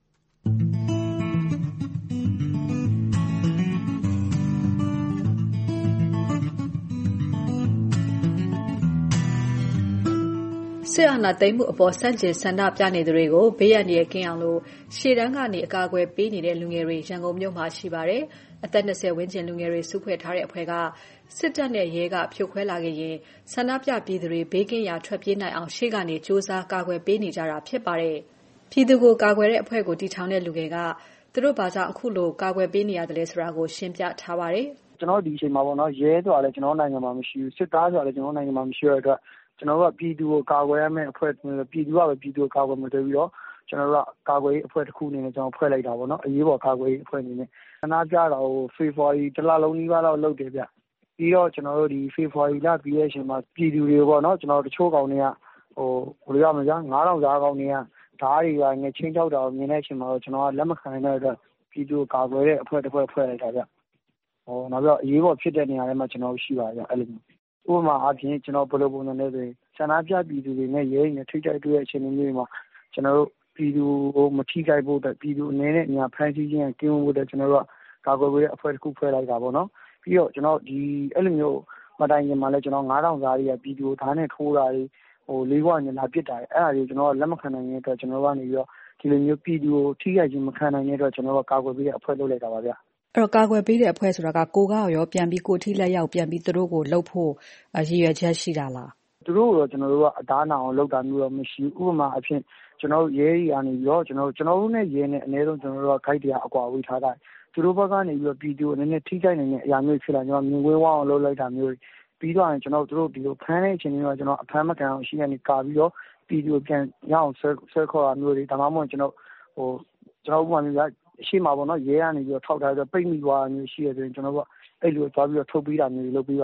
စစ်အာဏာသိမ်းမှုအပေါ်ဆန့်ကျင်ဆန္ဒပြနေသူတွေကိုဘေးရန်တွေကင်းအောင်လို့ရှေ့တန်းကနေအကာအကွယ်ပေးနေတဲ့လူငယ်တွေရန်ကုန်မြို့မှာရှိပါတယ်။အသက်၂၀ဝန်းကျင်လူငယ်တွေစုဖွဲ့ထားတဲ့အဖွဲ့ကစစ်တပ်နဲ့ရဲကဖြိုခွဲလာခဲ့ရင်ဆန္ဒပြပြည်သူတွေဘေးကင်းရာထွက်ပြေးနိုင်အောင်ရှေ့ကနေစ조사ကာကွယ်ပေးနေကြတာဖြစ်ပါတယ်။ပြည်သူကိုကာကွယ်တဲ့အဖွဲ့ကိုတည်ထောင်တဲ့လူငယ်ကသူတို့ဘာကြောင့်အခုလိုကာကွယ်ပေးနေရတယ်လဲဆိုတာကိုရှင်းပြထားပါတယ်။ကျွန်တော်ဒီအချိန်မှာပေါ့နော်ရဲဆိုတာလည်းကျွန်တော်နိုင်ငံမှာမရှိဘူးစစ်သားဆိုတာလည်းကျွန်တော်နိုင်ငံမှာမရှိရတဲ့အတွက်ကျွန်တော်တို့ကပြည်သူကိုကာကွယ်ရမယ့်အဖွဲ့ပြည်သူကပဲပြည်သူကိုကာကွယ်မှာတွေ့ပြီးတော့ကျွန်တော်တို့ကကာကွယ်ရေးအဖွဲ့တစ်ခုအနေနဲ့ကျွန်တော်ဖွဲ့လိုက်တာပေါ့နော်အရေးပေါ်ကာကွယ်ရေးအဖွဲ့အနေနဲ့ဆန္ဒပြတာကိုဖေဖော်ဝါရီတစ်လလုံးနီးပါးတော့လုပ်တယ်ဗျပြီးတော့ကျွန်တော်တို့ဒီဖေဖော်ဝါရီလပြီးတဲ့အချိန်မှာပြည်သူတွေပေါ့နော်ကျွန်တော်တို့တချို့ကောင်တွေကဟိုဘယ်လိုရမလဲဗျာငါးထောင်သားကောင်တွေကဓားတွေကငယ်ချင်းချောက်တာကိုမြင်တဲ့အချိန်မှာတော့ကျွန်တော်ကလက်မခံနိုင်တဲ့အတွက်ပြည်သူကိုကာကွယ်တဲ့အဖွဲ့တစ်ဖွဲ့ဖွဲ့လိုက်တာဗျဟိုနောက်ပြီးတော့အရေးပေါ်ဖြစ်တဲ့နေရာတွေမှာကျွန်တော်ရှိပါဗျအဲ့လိုဥပမာအားဖြင့်ကျွန်တော်ဘယ်လိုပုံစံလဲဆိုရင်ဆန္ဒပြပြည်သူတွေနဲ့ရဲတွေနဲ့ထိတိုက်တွေ့တဲ့အချိန်မျိုးမှာကျွန်တော်တို့ပြည်သူကိုမထိခိုက်ဖို့အတွက်ပြည်သူအနေနဲ့ညာဖန်ဆီးခြင်းကင်းဝဖို့အတွက်ကျွန်တော်တို့ကကာကွယ်ရေးအဖွဲ့တစ်ခုဖွဲ့လိုက်တာပေါ့နော်ပြီးတော့ကျွန်တော်ဒီအဲ့လိုမျိုးမတိုင်ခင်မှာလည်းကျွန်တော်ငါးထောင်သားတွေကပြည်သူကိုဓာတ်နဲ့ထိုးတာတွေဟိုလေးခွညလာပစ်တာအဲ့ဒါတွေကျွန်တော်ကလက်မခံနိုင်တဲ့အတွက်ကျွန်တော်ကနေပြီးတော့ဒီလိုမျိုးပြည်သူကိုထိခိုက်ခြင်းမခံနိုင်တဲ့အတွက်ကျွန်တော်ကကာကွယ်ပေးတဲ့အဖွဲ့လုပ်လိုက်တာပါဗျအဲ့တော့ကာကွယ်ပေးတဲ့အဖွဲ့ဆိုတာကကိုကရောပြန်ပြီးကိုထိလက်ရောက်ပြန်ပြီးသူတို့ကိုလှုပ်ဖို့ရည်ရွယ်ချက်ရှိတာလားသူတို့တော့ကျွန်တော်တို့ကအသားနာအောင်လုပ်တာမျိုးတော့မရှိဘူးဥပမာအဖြစ်ကျွန်တော်ရဲကြီးကနေပြီးတော့ကျွန်တော်ကျွန်တော်တို့နဲ့ရဲနဲ့အနည်းဆုံးကျွန်တော်တို့ကခိုက်တရားအကွာဝေးထားတာသူတို့ဘက်ကနေပြီးတော့ပြည်သူအနေနဲ့ထိခိုက်နေတဲ့အရာမျိုးဖြစ်လာကျွန်တော်မြင်ကွင်းဝအောင်လုပ်လိုက်တာမျိုးပြီးတော့ကျွန်တော်တို့ဒီလိုဖမ်းတဲ့အချိန်မျိုးကကျွန်တော်အဖမ်းမကန်အောင်ရှိနေကာပြီးတော့ပြည်သူပြန်ရအောင်ဆွဲဆွဲခေါ်တာမျိုးတွေဒါမှမဟုတ်ကျွန်တော်ဟိုကျွန်တော်ဥပမာမျိုးအရှိမှာပေါ့နော်ရဲကနေပြီးတော့ထောက်ထားပြီးတော့ပိတ်မိသွားတာမျိုးရှိရဆိုရင်ကျွန်တော်တို့ကအဲ့လိုသွားပြီးတော့ထုတ်ပေးတာမျိုးလုပ်ပေးပါဗျ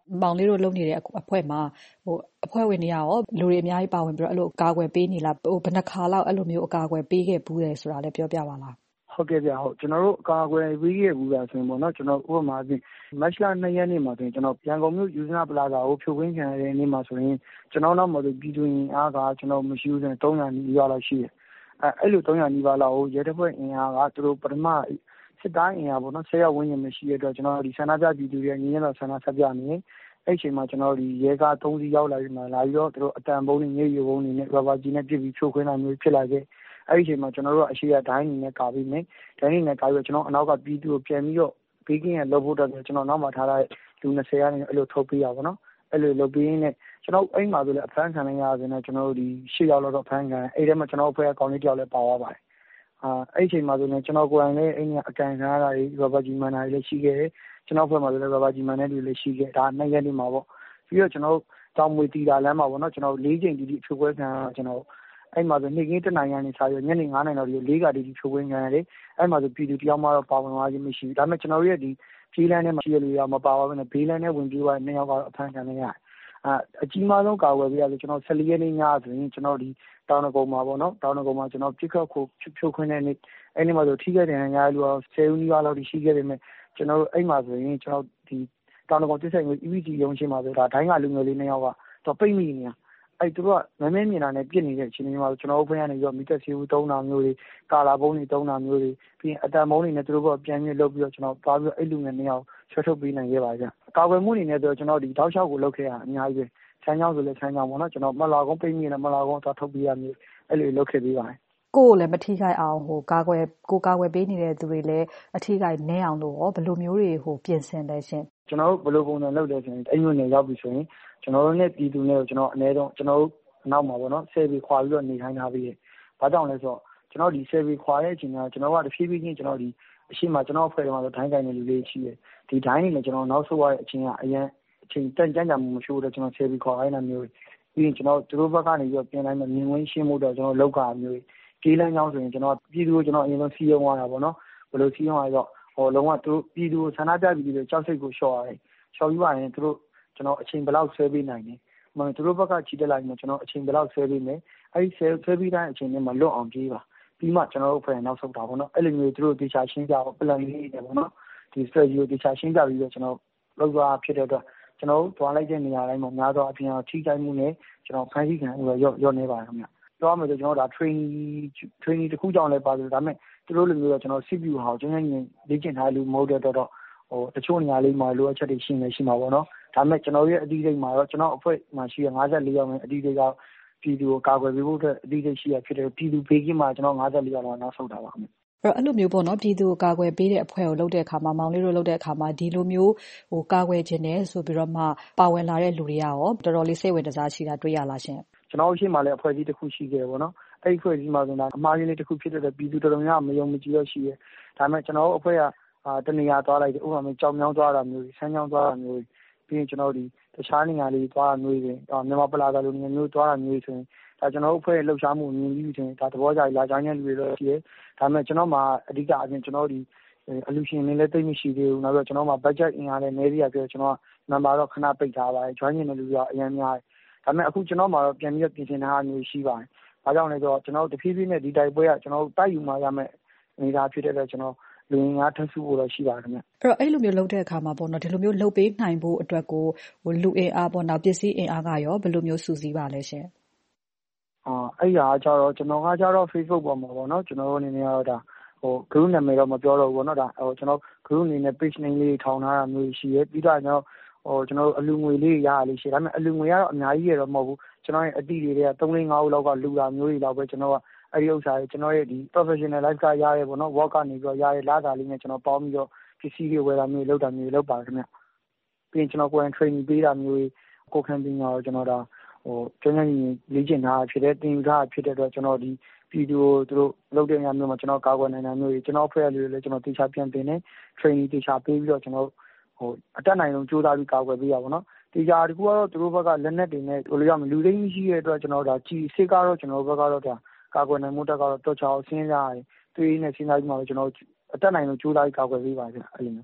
မောင်လေးတို့လုပ်နေတဲ့အဖွဲ့မှာဟိုအဖွဲ့ဝင်တွေရောလူတွေအများကြီးပါဝင်ပြီးတော့အဲ့လိုအကာအကွယ်ပေးနေလားဟိုဘယ်နှခါလောက်အဲ့လိုမျိုးအကာအကွယ်ပေးခဲ့ဘူးတယ်ဆိုတာလည်းပြောပြပါလားဟုတ်ကဲ့ဗျဟုတ်ကျွန်တော်တို့အကာအကွယ်ပေးခဲ့ဘူးလားဆိုရင်ပေါ့နော်ကျွန်တော်ဥပမာအပြင်မတ်လနှစ်ရက်နေ့မှာဆိုရင်ကျွန်တော်ရန်ကုန်မြို့ယူဇနာပလာဇာကိုဖြိုခွင်းခံရတဲ့နေ့မှာဆိုရင်ကျွန်တော်နောက်မှာဆိုပြည်သူရင်အားကကျွန်တော်မရှိဘူးဆိုရင်သုံးရာနီးပါးလောက်ရှိတယ်အဲအဲ့လိုသုံးရာနီးပါးလောက်ကိုရဲတပ်ဖွဲ့အင်အားကသူတို့ပထမစစ်တိုင်းအင်အားပေါ့နော်ဆယ်ရောက်ဝန်းကျင်မရှိတဲ့အတွက်ကျွန်တော်ဒီဆန္ဒပြပြည်သူတွေငြင်းရတော့ဆန္ဒဆက်ပြနေအဲ့ချိန်မှာကျွန်တော်ဒီရဲကားသုံးစီးရောက်လာပြီးမှလာပြီးတော့သူတို့အတန်ပုံးနဲ့ညရွေပုံးနဲ့ရဘာကြီးနဲ့ပြစ်ပြီးဖြိုခွင်းတာမျိုးဖြစ်လာခဲ့အဲ့ဒီချိန်မှာကျွန်တော်တို့အရှိရဒိုင်းနေနဲ့ကာပြီးမယ်ဒိုင်းနေနဲ့ကာပြီးတော့ကျွန်တော်အနောက်ကပြည်သူကိုပြန်ပြီးတော့ဘေးကင်းရလုပ်ဖို့တော့ကျွန်တော်နောက်မှထားတဲ့လူ၂၀ရာနဲ့အဲ့လိုထုတ်ပေးရပါတော့အဲ့လိုလုပ်ပေးရင်းနဲ့ကျွန်တော်အိမ်မှာဆိုလည်းအဖမ်းခံရရတယ်နဲ့ကျွန်တော်တို့ဒီ၈ရောက်လောက်တော့ဖမ်းခံအဲ့ထဲမှာကျွန်တော်အဖွဲ့အကောင့်လေးတယောက်လည်းပါသွားပါတယ်အာအဲ့ချိန်မှာဆိုရင်ကျွန်တော်ကိုယ်တိုင်လည်းအိမ်ကအကန်ခံရတာတွေရဘာကြီးမန်နာတွေလည်းရှိခဲ့တယ်ကျွန်တော်ဖွဲ့မှာလည်းရဘာကြီးမန်နာတွေလည်းရှိခဲ့ဒါနှစ်ရက်နေမှာပေါ့ပြီးတော့ကျွန်တော်တောင်မွေတီတာလမ်းမှာပေါ့နော်ကျွန်တော်၄ချိန်တီတီဖြိုခွဲခံရကျွန်တော်အဲ့မှာဆိုနေ့ကင်းတနိုင်ရနေစားရညနေ9နာရီလောက်ဒီလေးကတီတီဖြိုခွဲခံရတယ်အဲ့မှာဆိုပြည်သူတယောက်မှတော့ပါဝင်သွားခြင်းမရှိဘူးဒါပေမဲ့ကျွန်တော်ရဲ့ဒီဖေးလန်းထဲမှာရှိရလူရမပါပါဘူးနဲ့ဘေးလန်းထဲဝင်ပြေးသွားတဲ့နှစ်ယောက်ကတော့အဖမ်းခံနေရတယ်အာအကြီးမားဆုံးကာဝယ်ပေးရဆိုကျွန်တော်၁၄ရက်နေ့ညဆိုရင်ကျွန်တော်ဒီတောင်နဂုံမှာပေါ့နော်တောင်နဂုံမှာကျွန်တော်ပြစ်ခတ်ခုဖြိုခွင်းတဲ့နေ့အဲ့ဒီမှာဆိုထိခဲ့တဲ့ညာလူတော့ဆယ်ဦးနီးပါးလောက်ရှိခဲ့ပေမဲ့ကျွန်တော်တို့အဲ့မှာဆိုရင်ကျွန်တော်ဒီတောင်နဂုံတစ်ဆိုင်ကို E V G ရုံးရှင်းမှာဆိုဒါဒိုင်းကလူငယ်လေးနှစ်ယောက်ကတော့ပိတ်မိနေတာအဲ့သူတို့ကမမဲမြင်တာနဲ့ပြစ်နေတဲ့အချိန်တွေမှာကျွန်တော်တို့ဘက်ကနေပြီးတော့မိသက်စီဦးသုံးတာမျိုးတွေကာလာဘုံတွေသုံးတာမျိုးတွေပြီးရင်အတန်ဘုံတွေနဲ့သူတို့ကပြန်ပြလုပ်ပြီးတော့ကျွန်တော်သွားပြီးတော့အဲ့လူငယ်နှစ်ယောက်ဆွဲထုတ်ပေးနိုင်ခဲ့ပါကြ။ကာကွယ်မှုအနေနဲ့ဆိုကျွန်တော်ဒီတောက်လျှောက်ကိုလုပ်ခဲ့ရအများကြီးပဲဆန်းချောင်းဆိုလည်းဆန်းချောင်းပေါ့နော်ကျွန်တော်မလာကုန်းပိတ်မိနေမလာကုန်းသွားထုတ်ပေးရမျိုးအဲ့လိုလုပ်ခဲ့ပေးပါတယ်။ကိုယ်လည်းမထိခိုက်အောင်ဟိုကာကွယ်ကိုကာကွယ်ပေးနေတဲ့သူတွေလည်းအထိခိုက်နည်းအောင်လို့ရောဘယ်လိုမျိုးတွေဟိုပြင်ဆင်လဲရှင်။ကျွန်တော်တို့ဘယ်လိုပုံစံလုပ်လဲဆိုရင်အဲ့မျိုးနဲ့ရောက်ပြီဆိုရင်ကျွန်တော်တို့နဲ့ပြည်သူနဲ့ကျွန်တော်အနည်းဆုံးကျွန်တော်တို့နောက်မှာပေါ့နော်ဆယ်ပေခွာပြီးတော့နေထိုင်ထားပြီးတယ်။ဘာကြောင့်လဲဆိုတော့ကျွန်တော်ဒီဆယ်ပေခွာတဲ့အချိန်ကကျွန်တော်ကတဖြည်းဖြည်းချင်းကျွန်တော်ဒီအရှိမကျွန်တော်အဖွဲ့ထဲမှာဆိုဒိုင်းကိုင်းနေလူလေးရှိတယ်။ဒီဒိုင်းနေနဲ့ကျွန်တော်နောက်ဆုတ်ရတဲ့အချိန်ကအရင်အချိန်တန်ကြမ်းကြမ်းမှုမရှိဘူးတော့ကျွန်တော်ဆယ်ပေခွာခိုင်းတာမျိုးပြီးရင်ကျွန်တော်သူတို့ဘက်ကနေပြီးတော့ပြင်လိုက်မှမြင်ဝင်းရှင်းမှုတော့ကျွန်တော်လောက်ကာမျိုးကြီးလန်းကြောင်းဆိုရင်ကျွန်တော်ပြည်သူကိုကျွန်တော်အရင်ဆုံးစီးရုံးသွားတာပေါ့နော်။ဘယ်လိုစီးရုံးရတော့ဟိုလုံးဝသူတို့ပြည်သူကိုဆန္ဒပြပြည်သူတွေကြောက်စိတ်ကိုလျှော့ရတယ်။လျှော့ပြီးပါရင်သူတို့ကျွန်တော်အချိန်ဘယ်လောက်ဆွဲပေးနိုင်လဲ။မှန်သူတို့ဘက်ကချီတက်လိုက်မှကျွန်တော်အချိန်ဘယ်လောက်ဆွဲပေးမယ်အဲ့ဒီဆွဲဆွဲပြီးတိုင်းအချိန်နဲ့မှလွတ်အောင်ပြေးပါပြီးမှကျွန်တော်တို့ဖွဲ့နောက်ဆုတ်တာပေါ့နော်အဲ့လိုမျိုးသူတို့တေချာရှင်းပြအောင် plan လေးတွေပေါ့နော်ဒီ strategy ကိုတေချာရှင်းပြပြီးတော့ကျွန်တော်လောက်သွားဖြစ်တဲ့အတွက်ကျွန်တော်တို့တွားလိုက်တဲ့နေရာတိုင်းမှာများသောအပြင်ထိခိုက်မှုနဲ့ကျွန်တော်ဖန်ဆီးခံရရော့ရော့နေပါတယ်ခင်ဗျပြောမယ်ဆိုကျွန်တော်တို့ဒါ training training တစ်ခုကြောင့်လည်းပါတယ်ဒါပေမဲ့သူတို့လိုမျိုးတော့ကျွန်တော် C P U ဟာကျွန်တော်လေ့ကျင့်ထားလို့မဟုတ်တဲ့တော့ဟိုတချို့နေရာလေးမှာလိုအပ်ချက်တွေရှိနေရှိမှာပေါ့နော်ဒါပေမဲ့ကျွန်တော်ရဲ့အတိအကျမှာတော့ကျွန်တော်အဖွဲ့မှာရှိရ၅၄ယောက်နဲ့အတိအကျကပြည်သူကိုကာကွယ်ပေးဖို့အတွက်အတိအကျရှိရဖြစ်တယ်ပြည်သူဘေးကင်းမှာကျွန်တော်၅၄ယောက်လောက်နောက်ဆုတ်တာပါခင်ဗျအဲ့အဲ့လိုမျိုးပေါ့နော်ပြည်သူကိုကာကွယ်ပေးတဲ့အဖွဲ့ကိုလုပ်တဲ့အခါမှာမောင်လေးတို့လုပ်တဲ့အခါမှာဒီလိုမျိုးဟိုကာကွယ်ခြင်းနဲ့ဆိုပြီးတော့မှပါဝင်လာတဲ့လူတွေကရောတော်တော်လေးစိတ်ဝင်စားရှိတာတွေ့ရလားရှင်ကျွန်တော်ရှိမှလည်းအဖွဲ့အစည်းတစ်ခုရှိခဲ့ပေါ့နော်အဲ့ဒီအဖွဲ့အစည်းမှာဆိုတာအမှားရင်းလေးတစ်ခုဖြစ်တဲ့ပြည်သူတော်တော်များမယုံမကြည်ရရှိရဲဒါပေမဲ့ကျွန်တော်အဖွဲ့ကအာတနေရာသွားလိုက်တယ်ဥပမာကြောင်မြောင်းသွားတာမျိုးဆန်းချောင်းသွားတာမျိုးပြီးရင်ကျွန်တော်ဒီတခြားနေရာလေးသွားတာမျိုးတွေမြန်မာပလာဇာလိုနေရာမျိုးသွားတာမျိုးဆိုရင်ဒါကျွန်တော်အဖွဲ့လှုပ်ရှားမှုမြင်ပြီးဆိုရင်ဒါသဘောကျလာကြတဲ့လူတွေတော့ရှိတယ်ဒါပေမဲ့ကျွန်တော်မှာအဓိကအပြင်ကျွန်တော်ဒီအလူရှင်တွေလည်းသိမရှိသေးဘူးနောက်ပြီးကျွန်တော်မှာ budget အင်အားလည်းနည်းသေးရပြောကျွန်တော်နံပါတ်တော့ခဏပိတ်ထားပါတယ် join နေတဲ့လူတွေကအများများဒါပေမဲ့အခုကျွန်တော်မှာတော့ပြန်ပြီးပြင်ဆင်ထားမျိုးရှိပါတယ်ဘာကြောင့်လဲဆိုတော့ကျွန်တော်တဖြည်းဖြည်းနဲ့ဒီတိုက်ပွဲကကျွန်တော်တိုက်ယူမှရမယ်အနေသာဖြစ်တဲ့အတွက်ကျွန်တော်လူငါထပ်စုဖို့တော့ရှိပါတယ်ခင်ဗျအဲ့တော့အဲ့လိုမျိုးလုပ်တဲ့အခါမှာပေါ့နော်ဒီလိုမျိုးလုပ်ပေးနိုင်ဖို့အတွက်ကိုဟိုလူအင်အားပေါ့နော်ပစ္စည်းအင်အားကရောဘယ်လိုမျိုးစုစည်းပါလဲရှင်အာအဲ့ဟာကျတော့ကျွန်တော်ကကျတော့ Facebook ပေါ်မှာပေါ့နော်ကျွန်တော်တို့အနေနဲ့ကတော့ဒါဟို group နာမည်တော့မပြောတော့ဘူးပေါ့နော်ဒါဟိုကျွန်တော် group အနေနဲ့ page name လေးထောင်ထားတာမျိုးရှိရဲပြီးတော့ကျွန်တော်ဟိုကျွန်တော်အလူငွေလေးရရလေးရှိဒါပေမဲ့အလူငွေကတော့အများကြီးရတော့မဟုတ်ဘူးကျွန်တော်ရဲ့အတိတွေက၃၄၅ဦးလောက်ကလူတာမျိုးတွေတော့ပဲကျွန်တော်ကအဲ့ဒီဥစ္စာတွေကျွန်တော်ရဲ့ဒီ professional life ကရရဲပေါ့နော် work ကနေပြီးတော့ရရဲလာတာလေးနဲ့ကျွန်တော်ပေါင်းပြီးတော့ပစ္စည်းတွေဝယ်တာမျိုးလုပ်တာမျိုးလုပ်ပါခင်ဗျပြီးရင်ကျွန်တော်ကိုယ်တိုင် training ပေးတာမျိုးကိုခံပညာတော့ကျွန်တော်ဒါဟိုကျွန်တော်လေ့ကျင့်ထားဖြစ်တဲ့တင်ယူထားဖြစ်တဲ့အတွက်ကျွန်တော်ဒီဗီဒီယိုသူတို့လုပ်တဲ့နေရာမျိုးမှာကျွန်တော်ကာကွယ်နိုင်တာမျိုးတွေကျွန်တော်အဖွဲ့အစည်းတွေလည်းကျွန်တော်တေချာပြန်တင်နေ training တေချာပေးပြီးတော့ကျွန်တော်ဟိုအတက်နိုင်ဆုံးကြိုးစားပြီးကာကွယ်ပေးရပါတော့တေချာတကူကတော့သူတို့ဘက်ကလက်နက်တွေနဲ့ဟိုလိုရမလူသိမ်းရှိတဲ့အတွက်ကျွန်တော်ဒါကြီးစစ်ကတော့ကျွန်တော်ဘက်ကတော့ဒါကာကွယ်နိုင်မှုတက်ကတော့တော်ချောင်းဆင်းကြရတယ်တွေးနေစဉ်းစားပြီးမှကျွန်တော်အတက်နိုင်ဆုံးကြိုးစားပြီးကာကွယ်ပေးပါကြအဲ့လိုမျိုး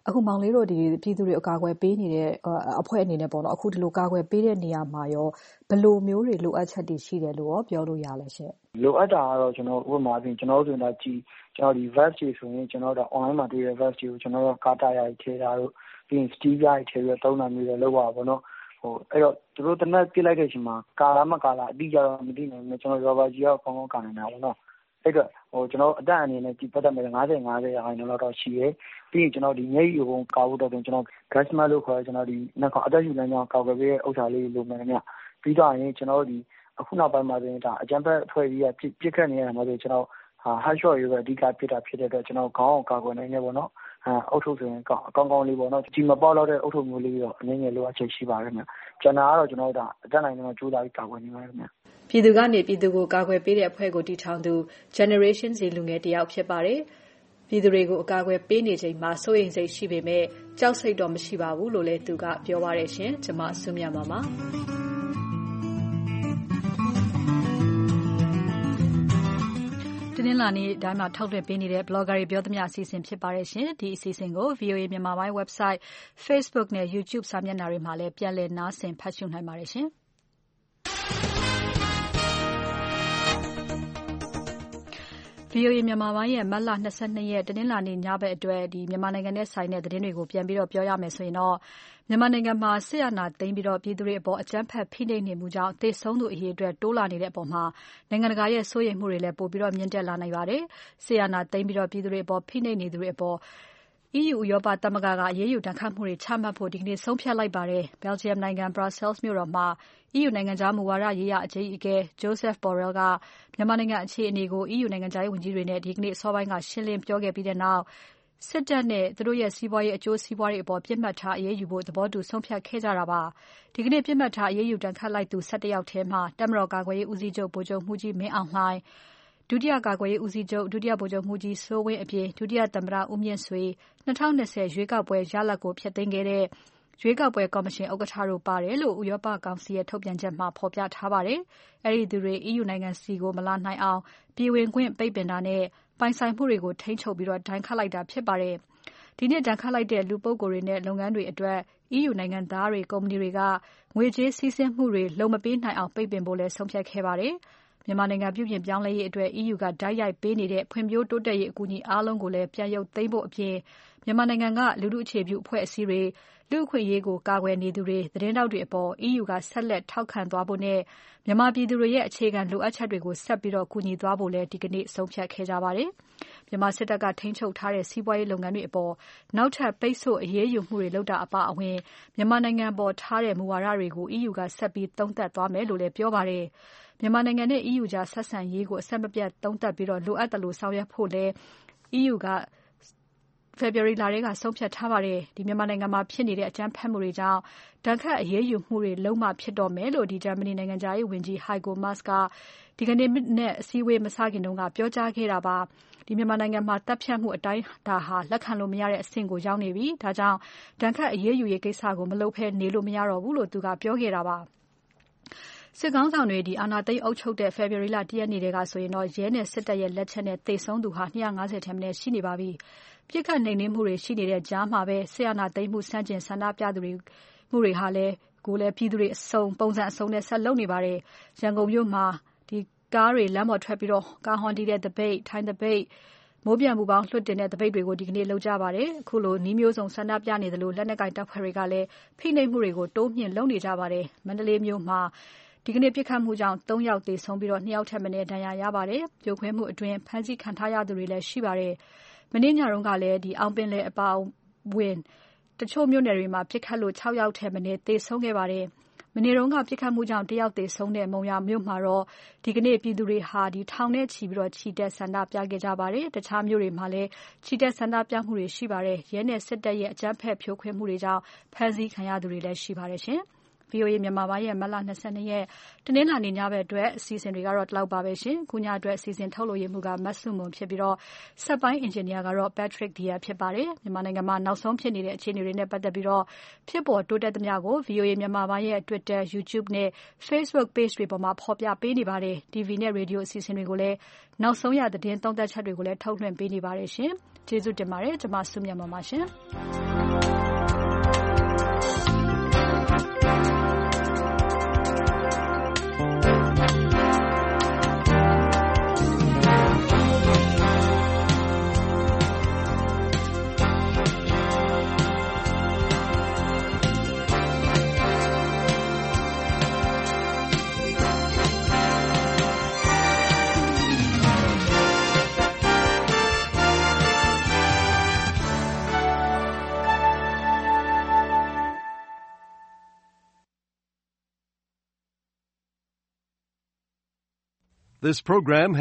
အခုမောင်လေးတို့ဒီပြည်သူတွေအကာအကွယ်ပေးနေတဲ့အဖွဲ့အနေနဲ့ပေါ့နော်အခုဒီလိုကာကွယ်ပေးတဲ့နေရာမှာရောဘယ်လိုမျိုးတွေလိုအပ်ချက်တွေရှိတယ်လို့ရောပြောလို့ရလဲရှင့်လိုအပ်တာကတော့ကျွန်တော်ဥပမာအပြင်ကျွန်တော်တို့ဆိုတာကြည်ကျွန်တော်ဒီ vest တွေဆိုရင်ကျွန်တော်တို့ online မှာတွေ့တဲ့ vest တွေကိုကျွန်တော်တို့ကာတာရိုက်ထဲတာတို့ပြီးရင် steel ရိုက်ထဲပြီးတော့သုံးတာမျိုးတွေလောက်ပါပေါ့နော်ဟိုအဲ့တော့သူတို့တနက်ပြစ်လိုက်တဲ့အချိန်မှာကာလာမကာလာအတိအကျတော့မသိနိုင်ဘူးကျွန်တော် rubber ကြီးတော့ကောင်းကောင်းကာနေတာပေါ့နော်အဲ့တော့ဟိုကျွန်တော်အတက်အနေနဲ့ဒီပတ်သက်မဲ့၅၀ ၅၀ရာခိုင်နှုန်းလောက်တော့ရှိရဲပြီးရင်ကျွန်တော်ဒီမျက်ရည်ပုံကာဖို့တော့ကျွန်တော် gas mask လို့ခေါ်ရကျွန်တော်ဒီနောက်ကအသက်ရှူလမ်းကြောင်းကာကွယ်ပေးတဲ့ဥစ္စာလေးလိုမယ်ခင်ဗျပြီးတော့ရင်ကျွန်တော်ဒီအခုနောက်ပိုင်းမှာဆိုရင်ဒါအကြမ်းဖက်အဖွဲ့ကြီးကပြစ်ခတ်နေရတာမျိုးဆိုကျွန်တော်ဟာ hard shot ရေးပဲအဓိကပြစ်တာဖြစ်တဲ့အတွက်ကျွန်တော်ခေါင်းအောင်ကာကွယ်နိုင်နေပေါ့နော်အာအုတ်ထုပ်ဆိုရင်ကောင်းကောင်းကောင်းလေးပေါ့နော်ဒီမပေါက်တော့တဲ့အုတ်ထုပ်မျိုးလေးတော့အနည်းငယ်လိုအပ်ချက်ရှိပါခင်ဗျကျွန်တော်ကတော့ကျွန်တော်တို့ဒါအတက်နိုင်တော့ကြိုးစားပြီးကာကွယ်နေပါခင်ဗျပြည်သူကနေပြည်သူကိုကာကွယ်ပေးတဲ့အဖွဲ့ကိုတည်ထောင်သူ Generation Z လူငယ်တယောက်ဖြစ်ပါတယ်ပြည်သူတွေကိုအကာအကွယ်ပေးနေချိန်မှာစိုးရိမ်စိတ်ရှိပေမဲ့ကြောက်စိတ်တော့မရှိပါဘူးလို့လည်းသူကပြောပါတယ်ရှင်ကျွန်မဆုမြတ်ပါပါတနင်္လာနေ့တိုင်းမှာထောက်လွှင့်ပေးနေတဲ့ blogger တွေပြောသမျှအစီအစဉ်ဖြစ်ပါတယ်ရှင်ဒီအစီအစဉ်ကို ဗွီအိုအေ မြန်မာပိုင်း website Facebook နဲ့ YouTube စာမျက်နှာတွေမှာလည်းပြန်လည်နားဆင်ဖတ်ရှုနိုင်ပါတယ်ရှင်ဗီအိုအေမြန်မာပိုင်းရဲ့မတ်လ၂၂ရက်တနင်္လာနေ့ညဘက်အတွက်ဒီမြန်မာနိုင်ငံနဲ့ဆိုင်တဲ့သတင်းတွေကိုပြန်ပြီးတော့ပြောရမယ်ဆိုရင်တော့မြန်မာနိုင်ငံမှာစစ်အာဏာသိမ်းပြီးတော့ပြည်သူတွေအပေါ်အကြမ်းဖက်ဖိနှိပ်နေမှုကြောင့်သေဆုံးသူအရေအတွက်တိုးလာနေတဲ့အပေါ်မှာနိုင်ငံတကာရဲ့စိုးရိမ်မှုတွေလည်းပိုပြီးတော့မြင့်တက်လာနိုင်ပါတယ်။စစ်အာဏာသိမ်းပြီးတော့ပြည်သူတွေအပေါ်ဖိနှိပ်နေသူတွေအပေါ်E U ဥရောပသမဂ္ဂကအရေးယူဒဏ်ခတ်မှုတွေချမှတ်ဖို့ဒီကနေ့ဆုံးဖြတ်လိုက်ပါတယ်။ Belgium နိုင်ငံ Brussels မြို့တော်မှာ E U နိုင်ငံသားမူဝါဒရေးရာအကြီးအကဲ Joseph Borrell ကမြန်မာနိုင်ငံအခြေအနေကို E U နိုင်ငံသားရေးဝန်ကြီးတွေနဲ့ဒီကနေ့အစောပိုင်းကရှင်းလင်းပြောခဲ့ပြီးတဲ့နောက်စစ်တပ်နဲ့သူတို့ရဲ့စီးပွားရေးအကျိုးစီးပွားတွေအပေါ်ပြစ်မှတ်ထားအရေးယူဖို့သဘောတူဆုံးဖြတ်ခဲ့ကြတာပါ။ဒီကနေ့ပြစ်မှတ်ထားအရေးယူဒဏ်ခတ်လိုက်သူ၁၁ယောက်ထဲမှာတပ်မတော်ကာကွယ်ရေးဦးစီးချုပ်ဗိုလ်ချုပ်မှူးကြီးမင်းအောင်လှိုင်ဒုတိယကာကွယ်ရေးဦးစီးချုပ်ဒုတိယဗိုလ်ချုပ်မှူးကြီးစိုးဝင်းအပြင်ဒုတိယသမ္မတဦးမြင့်ဆွေ၂၀၂၀ရွေးကောက်ပွဲရလဒ်ကိုဖျက်သိမ်းခဲ့တဲ့ရွေးကောက်ပွဲကော်မရှင်ဥက္ကဋ္ဌတို့ပါတယ်လို့ဥရောပကောင်စီရဲ့ထုတ်ပြန်ချက်မှာဖော်ပြထားပါတယ်။အဲဒီသူတွေ E U နိုင်ငံစီကိုမလာနိုင်အောင်ပြည်ဝင်ခွင့်ပိတ်ပင်တာနဲ့ပိုင်ဆိုင်မှုတွေကိုထိန်းချုပ်ပြီးတော့ဒဏ်ခတ်လိုက်တာဖြစ်ပါတယ်။ဒီနေ့ဒဏ်ခတ်လိုက်တဲ့လူပုဂ္ဂိုလ်တွေနဲ့လုပ်ငန်းတွေအတွက် E U နိုင်ငံသားတွေကုမ္ပဏီတွေကငွေကြေးစီးဆင်းမှုတွေလုံမပေးနိုင်အောင်ပိတ်ပင်ဖို့လည်းဆုံးဖြတ်ခဲ့ပါတယ်။မြန်မာနိုင်ငံပြုပြင်ပြောင်းလဲရေးအတွက် E U ကတိုက်ရိုက်ပေးနေတဲ့ဖွံ့ဖြိုးတိုးတက်ရေးအကူအညီအားလုံးကိုလည်းပြန်ရုပ်သိမ်းဖို့အပြင်မြန်မာနိုင်ငံကလူထုအခြေပြုအဖွဲ့အစည်းတွေလူ့အခွင့်အရေးကိုကာကွယ်နေသူတွေသတင်းတောက်တွေအပေါ် E U ကဆက်လက်ထောက်ခံသွားဖို့နဲ့မြန်မာပြည်သူတွေရဲ့အခြေခံလိုအပ်ချက်တွေကိုဆက်ပြီးတော့ကူညီသွားဖို့လည်းဒီကနေ့ဆုံးဖြတ်ခဲ့ကြပါတယ်။မြန်မာစစ်တပ်ကထိန်းချုပ်ထားတဲ့စီးပွားရေးလုပ်ငန်းတွေအပေါ်နောက်ထပ်ပိတ်ဆို့အရေးယူမှုတွေလုပ်တာအပါအဝင်မြန်မာနိုင်ငံပေါ်ထားတဲ့မူဝါဒတွေကို E U ကဆက်ပြီးသုံးသပ်သွားမယ်လို့လည်းပြောပါတယ်။မြန်မာနိုင်ငံနဲ့ E U ကြားဆက်ဆံရေးကိုအဆက်မပြတ်သုံးသပ်ပြီးတော့လိုအပ်တယ်လို့ဆောင်ရွက်ဖို့လည်း E U ကဖေဖော်ဝါရီလထဲကဆုံးဖြတ်ထားပါတယ်။ဒီမြန်မာနိုင်ငံမှာဖြစ်နေတဲ့အကြမ်းဖက်မှုတွေကြောင့်ဒဏ်ခတ်အရေးယူမှုတွေလုံးဝဖြစ်တော့မယ်လို့ဒီဂျာမနီနိုင်ငံသားရေးဝန်ကြီး Heiko Maas ကဒီကနေ့နဲ့အစည်းအဝေးမစခင်တုန်းကပြောကြားခဲ့တာပါ။ဒီမြန်မာနိုင်ငံမှာတပ်ဖြတ်မှုအတိုင်းဒါဟာလက်ခံလို့မရတဲ့အဆင့်ကိုရောက်နေပြီ။ဒါကြောင့်ဒဏ်ခတ်အရေးယူရေးကိစ္စကိုမလုပ်ဘဲနေလို့မရတော့ဘူးလို့သူကပြောခဲ့တာပါ။စစ်ကောင်းဆောင်တွေဒီအာဏာသိမ်းအုပ်ချုပ်တဲ့ဖေဖော်ဝါရီလ၁ရက်နေ့တည်းကဆိုရင်တော့ရဲနဲ့စစ်တပ်ရဲ့လက်ချက်နဲ့သေဆုံးသူဟာ၂၅၀ထက်မနည်းရှိနေပါပြီ။ပြစ်ခတ်နှိမ်နင်းမှုတွေရှိနေတဲ့ကြားမှာပဲဆရာနာသိမ်းမှုစန့်ကျင်ဆန္ဒပြသူတွေမှုတွေဟာလည်းကိုလည်းပြည်သူတွေအစုံပုံစံအစုံနဲ့ဆက်လုပ်နေပါတယ်။ရန်ကုန်မြို့မှာဒီကားတွေလမ်းပေါ်ထွက်ပြီးတော့ကားဟွန်တီတဲ့တပိတ်ထိုင်းတပိတ်မိုးပြန်ပူပေါင်းလွှတ်တင်တဲ့တပိတ်တွေကိုဒီကနေ့လုပ်ကြပါတယ်။အခုလိုနီးမျိုးစုံဆန္ဒပြနေတယ်လို့လက်နက်ကင်တပ်ဖွဲ့တွေကလည်းဖိနှိပ်မှုတွေကိုတိုးမြင့်လုပ်နေကြပါတယ်။မန္တလေးမြို့မှာဒီကနေ့ပြစ်ခတ်မှုကြောင့်၃ယောက်သေဆုံးပြီးတော့၂ယောက်ထက်မနည်းဒဏ်ရာရပါတယ်။ပြိုခွဲမှုအတွင်းဖမ်းဆီးခံထားရသူတွေလည်းရှိပါတယ်။မနေ့ညတုန်းကလည်းဒီအောင်ပင်လယ်အပါဝင်တချို့မြို့နယ်တွေမှာပြစ်ခတ်လို့၆ယောက်ထက်မနည်းသေဆုံးခဲ့ပါတယ်။မနေ့တုန်းကပြစ်ခတ်မှုကြောင့်တယောက်သေဆုံးတဲ့မုံရမြို့မှာတော့ဒီကနေ့ပြည်သူတွေဟာဒီထောင်နဲ့ချီပြီးတော့ချီတက်ဆန္ဒပြခဲ့ကြပါတယ်။တခြားမြို့တွေမှာလည်းချီတက်ဆန္ဒပြမှုတွေရှိပါတယ်။ရဲနဲ့စစ်တပ်ရဲ့အကြမ်းဖက်ဖြိုခွင်းမှုတွေကြောင့်ဖမ်းဆီးခံရသူတွေလည်းရှိပါတယ်ရှင်။ဗွီအိုအေမြန်မာပိုင်းရဲ့မတ်လ၂၂ရက်တနင်္လာနေ့ညဘက်အတွက်အစီအစဉ်တွေကတော့ဒီလောက်ပါပဲရှင်။ခုညအတွက်အစီအစဉ်ထုတ်လို့ရမှုကမတ်စုမွန်ဖြစ်ပြီးတော့ဆက်ပိုင်းအင်ဂျင်နီယာကတော့ Patrick Deer ဖြစ်ပါတယ်။မြန်မာနိုင်ငံမှာနောက်ဆုံးဖြစ်နေတဲ့အခြေအနေတွေနဲ့ပတ်သက်ပြီးတော့ဖြစ်ပေါ်တိုးတက်သမျှကို ဗွီအိုအေမြန်မာပိုင်းရဲ့ Twitter, YouTube နဲ့ Facebook Page တွေပေါ်မှာဖော်ပြပေးနေပါတယ်။ တီဗီနဲ့ရေဒီယိုအစီအစဉ်တွေကိုလည်းနောက်ဆုံးရသတင်းသုံးသပ်ချက်တွေကိုလည်းထုတ်လွှင့်ပေးနေပါတယ်ရှင်။ကျေးဇူးတင်ပါတယ်။ကျွန်မစုမြတ်မပါရှင်။ This program